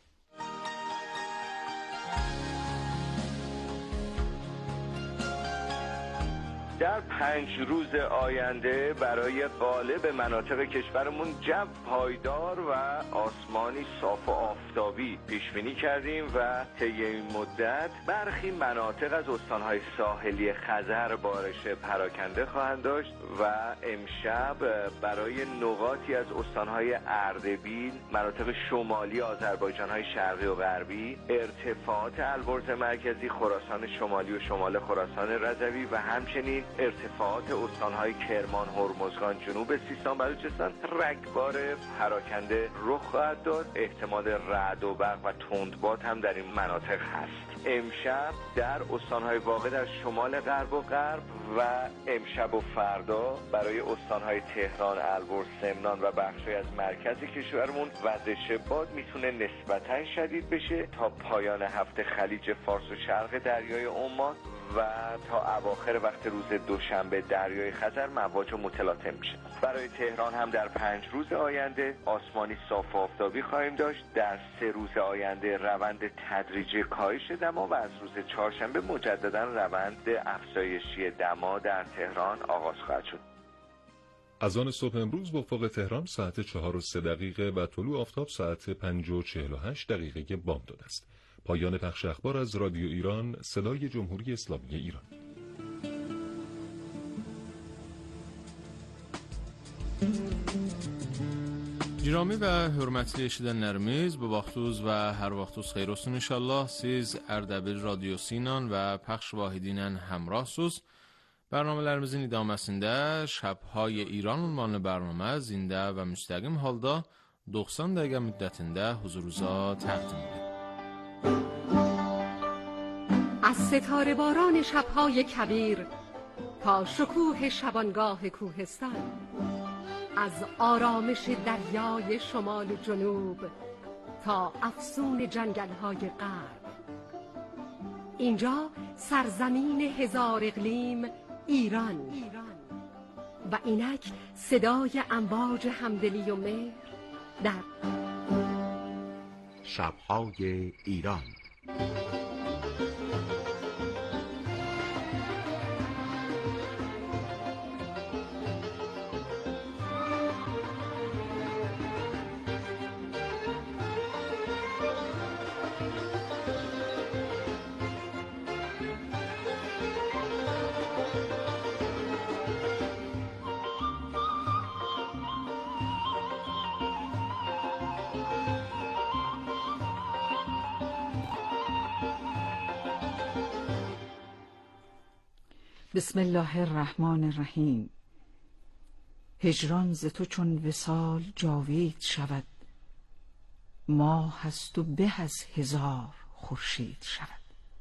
در 5 روز آینده برای غالب مناطق کشورمون جو پایدار و آسمانی صاف و آفتابی پیش بینی کردیم و طی این مدت برخی مناطق از استانهای ساحلی خزر بارش پراکنده خواهند داشت و امشب برای نقاطی از استانهای اردبیل، مناطق شمالی آذربایجان‌های شرقی و غربی، ارتفاعات البرز مرکزی، خراسان شمالی و شمال خراسان رضوی و همچنین ارتفاعات استانهای کرمان، هرمزگان، جنوب سیستان، بلوچستان رگبار پراکنده رخ خواهد داد. احتمال رعد و برق و تندباد هم در این مناطق هست. امشب در استانهای واقع در شمال غرب و غرب و امشب و فردا برای استانهای تهران، البرز، سمنان و بخشی از مرکز کشورمون وزش باد میتونه نسبتاً شدید بشه تا پایان هفته خلیج فارس و شرق دریای عمان و تا اواخر وقت روز دوشنبه دریای خزر مواج متلاطم میشه. برای تهران هم در 5 روز آینده آسمانی صاف و آفتابی خواهیم داشت. در 3 روز آینده روند تدریجی کاهش دما و از روز چهارشنبه مجددا روند افزایشی دما در تهران آغاز خواهد شد. از آن صبح امروز به افق تهران ساعت 4:03 و طلوع آفتاب ساعت 5:48 بامداد است. پایان پخش اخبار از رادیو ایران، صدای جمهوری اسلامی ایران. جرامی و hörmətli eşidənlərimiz, bu vaxtınız və hər vaxtınız xeyir olsun inşallah. Siz Ərdəbil Radiosu ilə və Pəxş Vahidi ilə həmrahsınız. Bərnamələrimizin idaməsində Şəbhay İran ünvanlı bərnamə zində və müstəqim halda 90 dəqiqə müddətində huzurunuza təqdim edilir. از ستاره باران شب‌های کبیر تا شکوه شبانگاه کوهستان، از آرامش دریای شمال و جنوب تا افسون جنگل‌های غرب، اینجا سرزمین هزار اقلیم ایران و اینک صدای امواج همدلی و مهر در شب‌های ایران. بسم الله الرحمن الرحیم. هجران ز تو چون وصال جاوید شود، ماه هست و به از 1000 خورشید شود.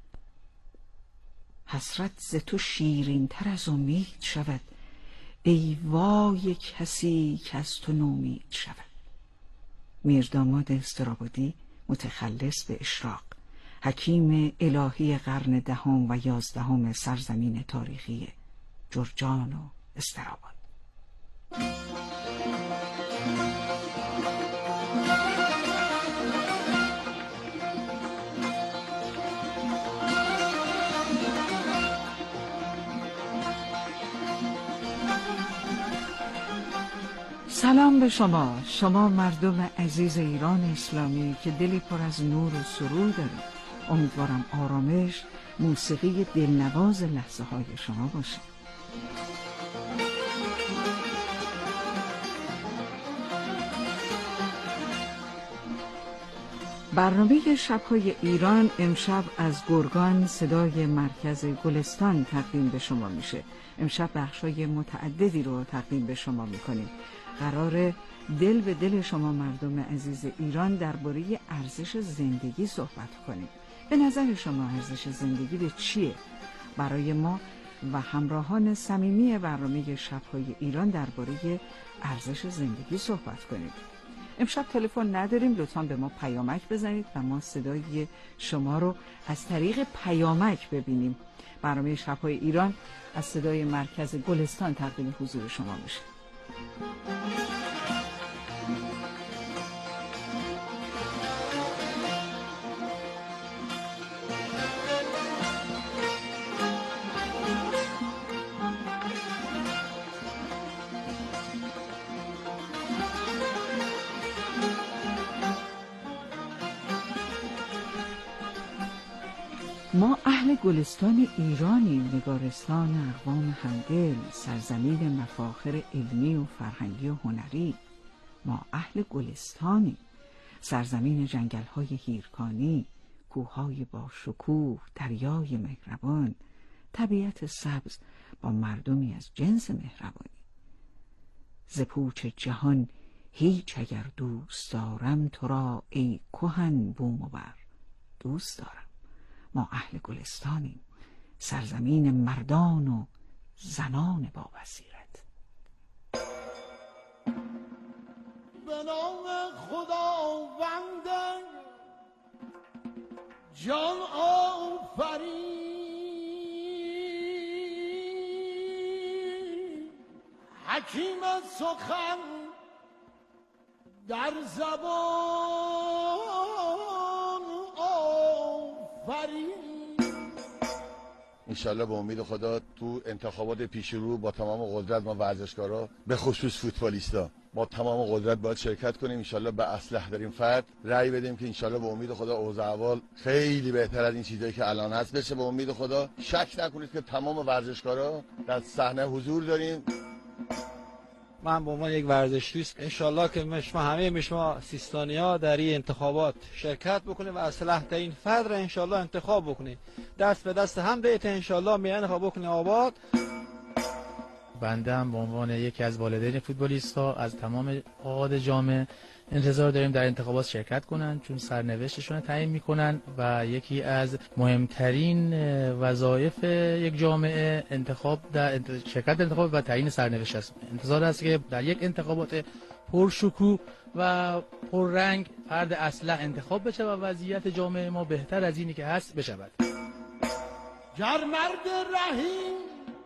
حسرت ز تو شیرین تر از امید شود، ای وای کسی که از تو نومید شود. میرداماد استرابادی، متخلص به اشراق، حکیم الهی قرن 10 و 11 سرزمین تاریخی جرجان و استراباد. سلام به شما مردم عزیز ایران اسلامی که دلی پر از نور و سرور دارید. امیدوارم آرامش، موسیقی دلنواز لحظه های شما باشه. برنامه شب‌های ایران امشب از گرگان صدای مرکز گلستان تقدیم به شما میشه. امشب بخشای متعددی رو تقدیم به شما میکنیم. قراره دل به دل شما مردم عزیز ایران درباره ارزش زندگی صحبت کنیم. به نظر شما ارزش زندگی به چیه؟ برای ما و همراهان صمیمی برنامه شب‌های ایران درباره ارزش زندگی صحبت کنیم. امشب تلفن نداریم، لطفاً به ما پیامک بزنید و ما صدای شما رو از طریق پیامک ببینیم. برنامه شب‌های ایران از صدای مرکز گلستان تقدیم حضور شما میشه. ما اهل گلستان ایرانیم، نگارستان اقوام همدل، سرزمین مفاخر علمی و فرهنگی و هنری. ما اهل گلستانیم، سرزمین جنگل‌های هیرکانی، کوه‌های با شکوه، دریای مهربان، طبیعت سبز با مردمی از جنس مهربانی. ز پوچ جهان هیچ اگر دوست دارم، تو را ای کهن بوم و بر دوست دارم. ما اهل گلستانیم، سرزمین مردان و زنان با بصیرت. به نام خداوند جان آفرین، حکیم سخن در زبان آفرین. انشالله به امید خدا تو انتخابات پیش رو با تمام قدرت ما ورزشکارا به خصوص فوتبالیستا با تمام قدرت باید شرکت کنیم. انشالله به اصلح ترین فرد رأی بدیم که انشالله به امید خدا اوضاع احوال خیلی بهتر از این چیزایی که الان هست بشه. به امید خدا شک نکنید که تمام ورزشکارا در صحنه حضور داریم. من به عنوان یک ورزشدوست انشالله که شما سیستانیا در این انتخابات شرکت بکنیم و اصلح ترین فرد را انشالله انتخاب بکنیم. دست به دست هم دیت انشالله میان خواب بکنیم آباد. بنده هم به عنوان یکی از والدین فوتبالیست‌ها از تمام آقاد جامعه انتظار داریم در انتخابات شرکت کنن، چون سرنوشتشون تعیین میکنن و یکی از مهمترین وظایف یک جامعه شرکت در انتخاب و تعیین سرنوشت است. انتظار است که در یک انتخابات پرشکوه و پررنگ فرد اصلح انتخاب بشه و وضعیت جامعه ما بهتر از اینی که هست بشود. گر مرد رحیم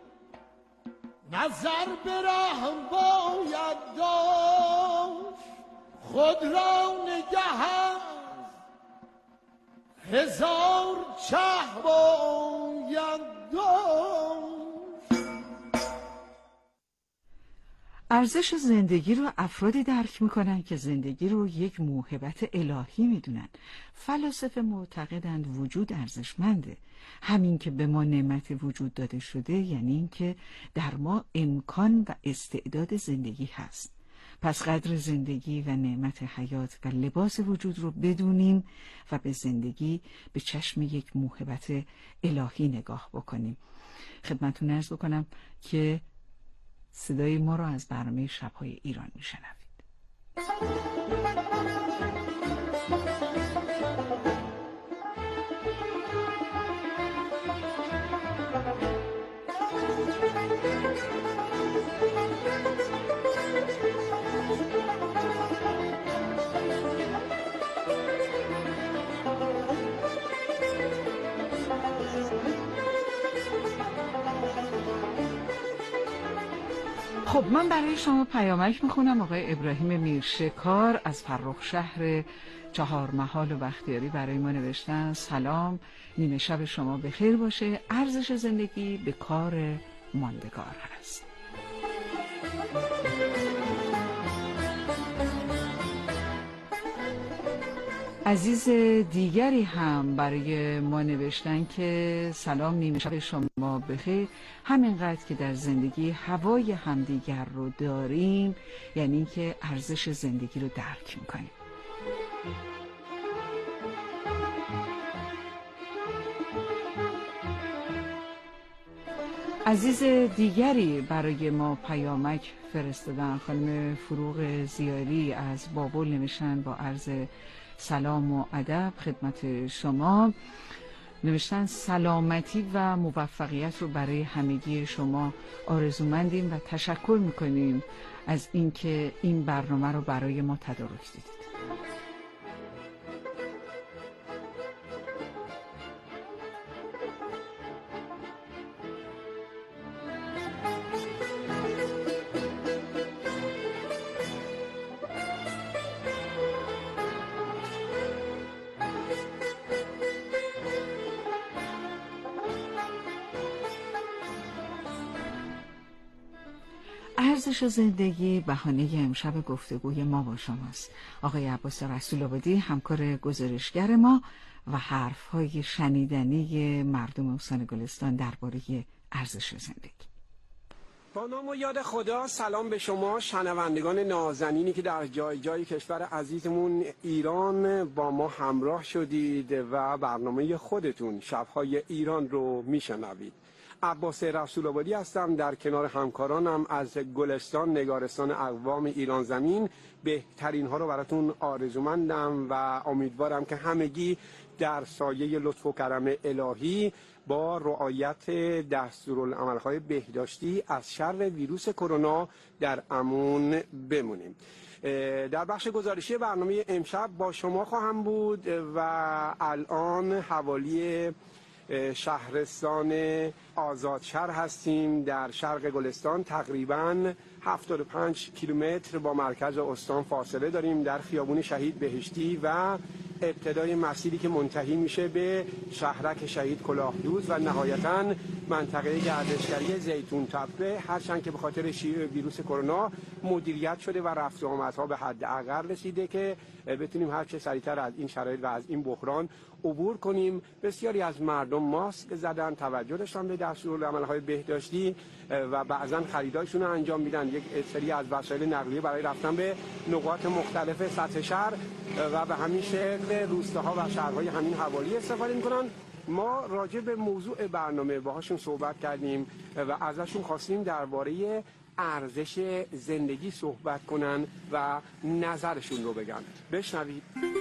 نظر به ره باید داشت، خود را نگه از هزار چه باید داشت. ارزش زندگی رو افرادی درک میکنن که زندگی رو یک موهبت الهی میدونن. فلاسفه معتقدند وجود ارزشمنده. همین که به ما نعمت وجود داده شده یعنی این که در ما امکان و استعداد زندگی هست. پس قدر زندگی و نعمت حیات و لباس وجود رو بدونیم و به زندگی به چشم یک موهبت الهی نگاه بکنیم. خدمتتون عرض بکنم که صدای ما را از برنامه شب‌های ایران میشنوید. خب من برای شما پیامک میخونم. آقای ابراهیم میرشکار از فرخ شهر چهارمحال و بختیاری برای ما نوشتن: سلام، نیمه شب شما بخیر باشه. ارزش زندگی به کار ماندگار هست. عزیز دیگری هم برای ما نوشتن که سلام، نیمه شب شما بخیر. همینقدر که در زندگی هوای همدیگر رو داریم یعنی که ارزش زندگی رو درک میکنیم. عزیز دیگری برای ما پیامک فرستادن. خانم فروغ زیاری از بابل نوشتن: با عرض سلام و ادب خدمت شما. نوشتن سلامتی و موفقیت رو برای همگی شما آرزومندیم و تشکر میکنیم از اینکه این برنامه رو برای ما تدارک دیدید. ارزش زندگی بهانه امشب گفتگوی ما با شماست. آقای عباس رسول‌آبادی همکار گزارشگر ما و حرف‌های شنیدنی مردم استان گلستان درباره ارزش زندگی. با نام و یاد خدا سلام به شما شنوندگان نازنینی که در جای جای کشور عزیزمون ایران با ما همراه شدید و برنامه خودتون شب‌های ایران رو میشنوید. عباس رسول‌آبادی هستم، در کنار همکارانم از گلستان نگارستان اقوام ایران زمین بهترین ها رو براتون آرزومندم و امیدوارم که همگی در سایه لطف و کرم الهی با رعایت دستورالعمل‌های بهداشتی از شر ویروس کرونا در امون بمونیم. در بخش گزارشی برنامه امشب با شما خواهم بود و الان حوالی شهرستان آزادشهر هستیم در شرق گلستان. تقریباً 75 کیلومتر با مرکز استان فاصله داریم در خیابون شهید بهشتی و ابتدای مسیری که منتهی میشه به شهرک شهید کلاهدوز و نهایتاً منطقه گردشگری زیتون تپه، هرچند که به خاطر شیوع ویروس کرونا مدیریت شده و رفت و آمدها به حداقل رسیده که بتونیم هر چه سریعتر از این شرایط و از این بحران عبور کنیم. بسیاری از مردم ماسک زدن، توجه داشتن به دستورالعمل‌های بهداشتی و بعضاً خریدایشون رو انجام میدن. یک سری از وسایل نقلیه برای رفتن به نقاط مختلف سطح شهر و به همین شکل روستاها و شهرهای همین حوالی استفاده میکنن. ما راجع به موضوع برنامه باهاشون صحبت کردیم و ازشون خواستیم درباره ارزش زندگی صحبت کنن و نظرشون رو بگن. بشنوید.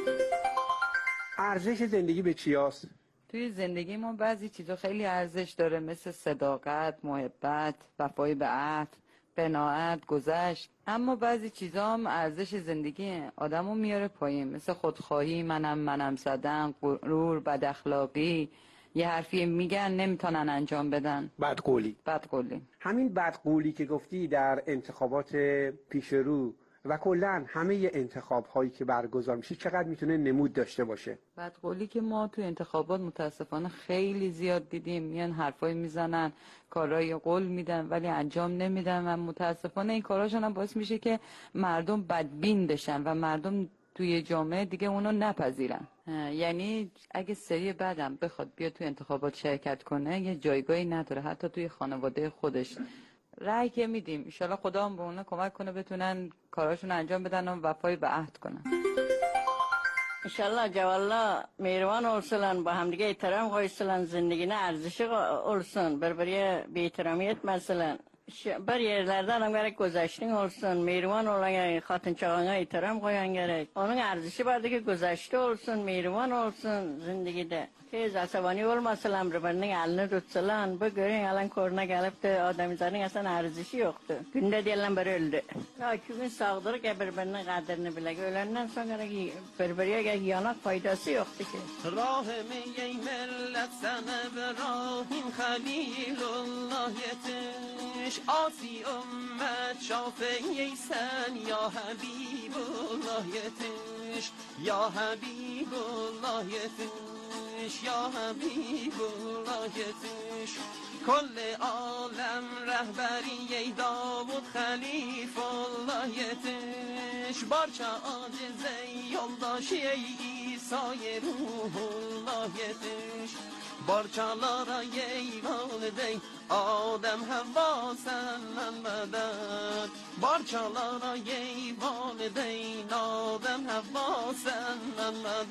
ارزش زندگی به چی هست؟ توی زندگی ما بعضی چیزا خیلی ارزش داره، مثل صداقت، محبت، وفای به عهد، قناعت، گذشت. اما بعضی چیزا هم ارزش زندگی آدمو میاره پایین، مثل خودخواهی، منم زدن، غرور، بد اخلاقی. یه حرفی میگن نمیتونن انجام بدن. بدقولی. همین بدقولی که گفتی در انتخابات پیش رو و کلا همه انتخاب هایی که برگزار میشه چقدر میتونه نمود داشته باشه؟ بدقولی که ما تو انتخابات متاسفانه خیلی زیاد دیدیم، میان حرفای میزنن، کارهای قول میدن ولی انجام نمیدن و متاسفانه این کاراشون هم باعث میشه که مردم بدبین بشن و مردم توی جامعه دیگه اونو نپذیرن. یعنی اگه سری بعدم بخواد بیاد توی انتخابات شرکت کنه یه جایگاهی نداره، حتی توی خانواده خودش. رأی که میدیم ان شاءالله خدا هم به اونا کمک کنه بتونن کاراشون انجام بدن و وفای به عهد کنن. ان شاءالله جوالا مهربان اولسن با هم دیگه احترام قایسلن، زندگی نه ارزش اولسن بربری بی احترامیت مثلا بر yerlerden هم gerek گذشتین olsun, mehriban olan خاطر çağına احترام koyan gerek. Onun ارزشی vardı ki گذشته olsun, mehriban olsun zindagide. Tez asabani olmasalar birbirinin elini tutsalar, bu görün alan koruna gelip de adamların aslında ارزشی yoktu. Günde diyelim biri öldü. Ya kimin sağdır ki birbirinin kaderini bile. Ölenden sonra birbirine yanak faydası yoktu ki. Rahmi ey millet sana Ibrahim Halilullah yetiş. Asi ümmet şafi'i sen ya Habibullah yetiş. Ya Habibullah yetiş. Ya Habibullah yetiş. Kol alem rehberi ey Davud Halifullah yetiş. Barça aciz ey yoldaşı ey İsa'y Ruhullah yetiş. Barçalara ey valideyn Adem Havva senden medet. Barçalara ey valideyn Adem Havva senden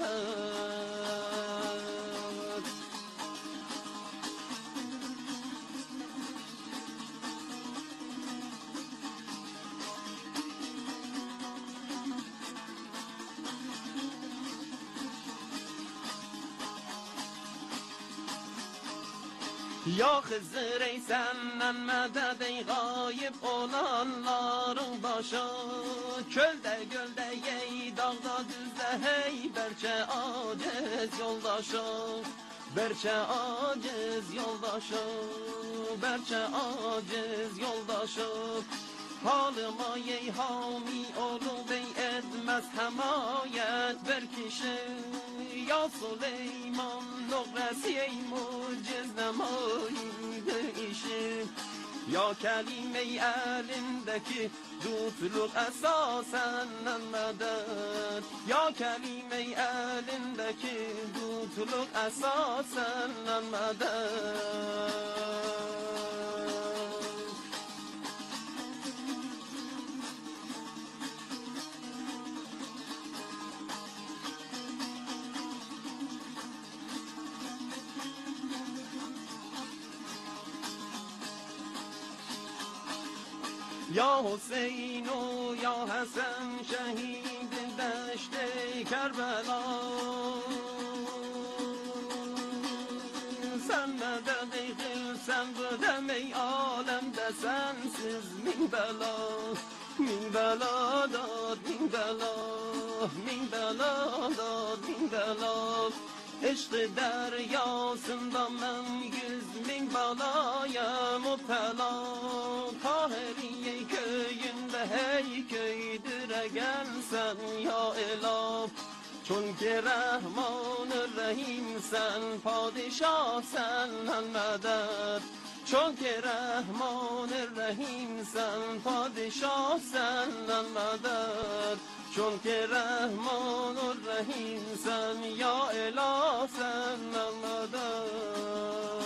medet. Ya Hızır ey senden medet ey gayip olanların başı. Çölde gölde ey dağda düzde hey berçe aciz yoldaşı. Berçe aciz yoldaşı. Berçe aciz yoldaşı. Halıma ey hami olu bey etmez hemayet berkişi. Ya Süleyman nugresi ey muciz nemayide işi. Ya kelime-i elindeki dutluk esasen medet. Ya kelime-i elindeki dutluk esasen medet. Ya Hüseyin o ya Hasan şehid deşte Kerbela. Sen medet ey dil sen budem ey alemde sensiz min bela. Min bela dad min bela. Min bela dad min bela. İşq deryasında men 100.000 balaya müptela. Tahiriye köyün هی که درگلسن یا اله چون که رحمان رحیم سن پادشاه سن المدد چون که رحمان رحیم سن پادشاه سن المدد چون که رحمان رحیم سن یا اله سن المدد.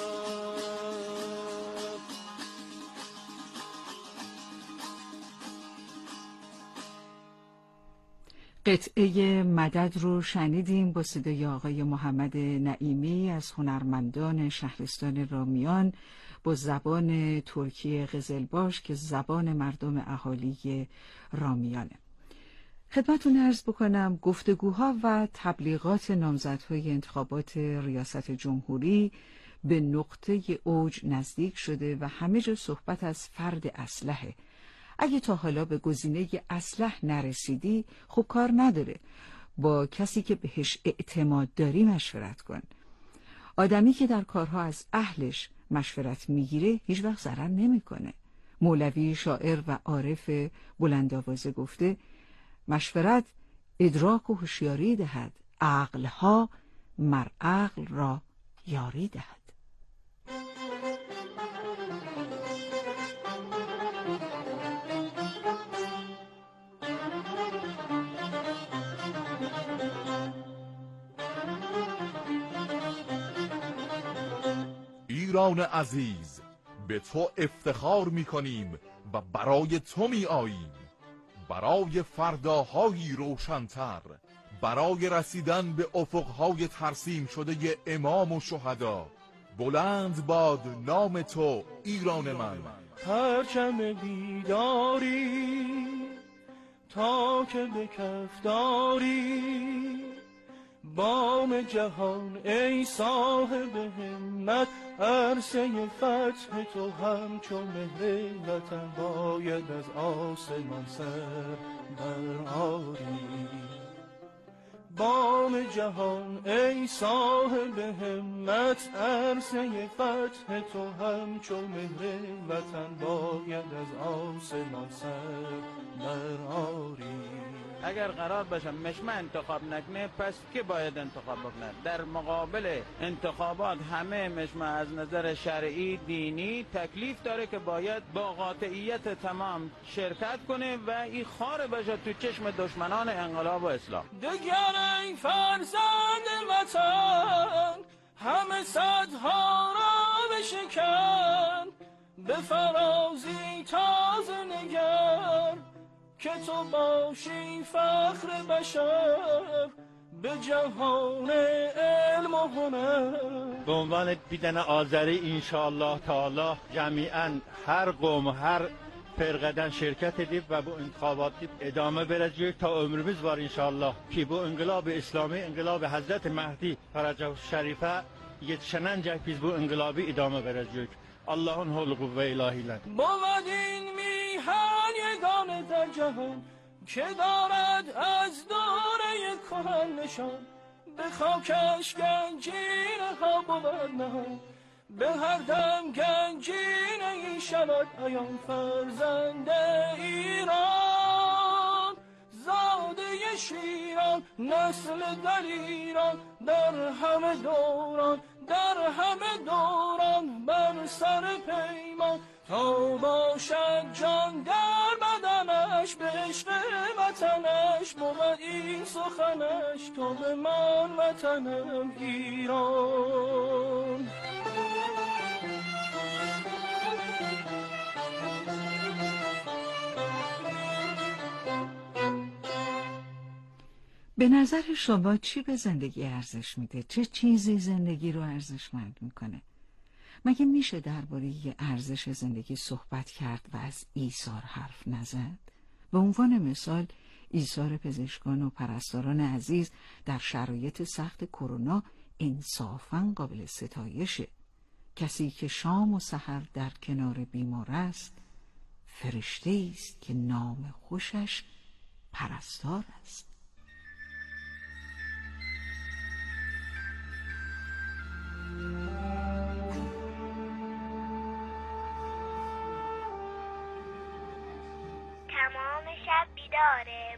قطعه مدد رو شنیدیم با صدای آقای محمد نعیمی از هنرمندان شهرستان رامیان با زبان ترکی قزلباش که زبان مردم اهالی رامیانه. خدمتتون عرض بکنم گفتگوها و تبلیغات نامزدهای انتخابات ریاست جمهوری به نقطه اوج نزدیک شده و همه جا صحبت از فرد اسلحه. اگه تا حالا به گزینه اسلح نرسیدی خب کار نداره، با کسی که بهش اعتماد داری مشورت کن. آدمی که در کارها از اهلش مشورت میگیره هیچ وقت ضرر نمیکنه. مولوی شاعر و عارف بلندآوازه گفته مشورت ادراک و هوشیاری دهد، عقلها مر عقل را یاری دهد. ایران عزیز، به تو افتخار می‌کنیم و برای تو می‌آییم، برای فرداهایی روشن‌تر، برای رسیدن به افقهای ترسیم شده امام و شهدا. بلند باد نام تو ایران من، پرچم بیداری تا که به کف داری، بام جهان ای صاحب همت، عرصه فتح تو همچون مهر وطن باید از آسمان سر برآری. بام جهان ای صاحب همت، عرصه فتح تو همچون مهر وطن باید از آسمان سر برآری. اگر قرار باشه مشمع انتخاب نکنه پس که باید انتخاب بکنه؟ در مقابل انتخابات همه مشمع از نظر شرعی دینی تکلیف داره که باید با قاطعیت تمام شرکت کنه و این خار باشه تو چشم دشمنان انقلاب و اسلام. دگر ای فرزند وطن همه صدها را بشکن، به فرازی تازه نگر که تو باشی فخر بشر به جهان علم و هنر. به عنوان دیدن آذری انشاءالله تعالی جمیعا هر قوم هر فرقدن شرکت دید و به انتخابات ادامه برد تا عمرimiz var انشاءالله که به انقلاب اسلامی انقلاب حضرت مهدی فرجه شریفه yetişenencek biz bu انقلابی ادامه برد. Allah'ın hol kuvve ilahiyle. بود این میهن یگانه در جهان که دارد از دوره کهن نشان، به خاکش گنجینه ها بود نهان، به هر دم گنجینه ای شود عیان. فرزند ایران زاده شیران، نسل در ایران در همه دوران، در همه دوران بر سر پیمان، تا باشد جان در بدنش به عشق وطنش، بود این سخنش تو به من وطنم ایران. به نظر شما چی به زندگی ارزش میده؟ چه چیزی زندگی رو ارزشمند میکنه؟ مگه میشه درباره ارزش زندگی صحبت کرد و از ایثار حرف نزد؟ به عنوان مثال ایثار پزشکان و پرستاران عزیز در شرایط سخت کرونا انصافاً قابل ستایشه. کسی که شام و سحر در کنار بیمار است فرشته است که نام خوشش پرستار است. تمام یاره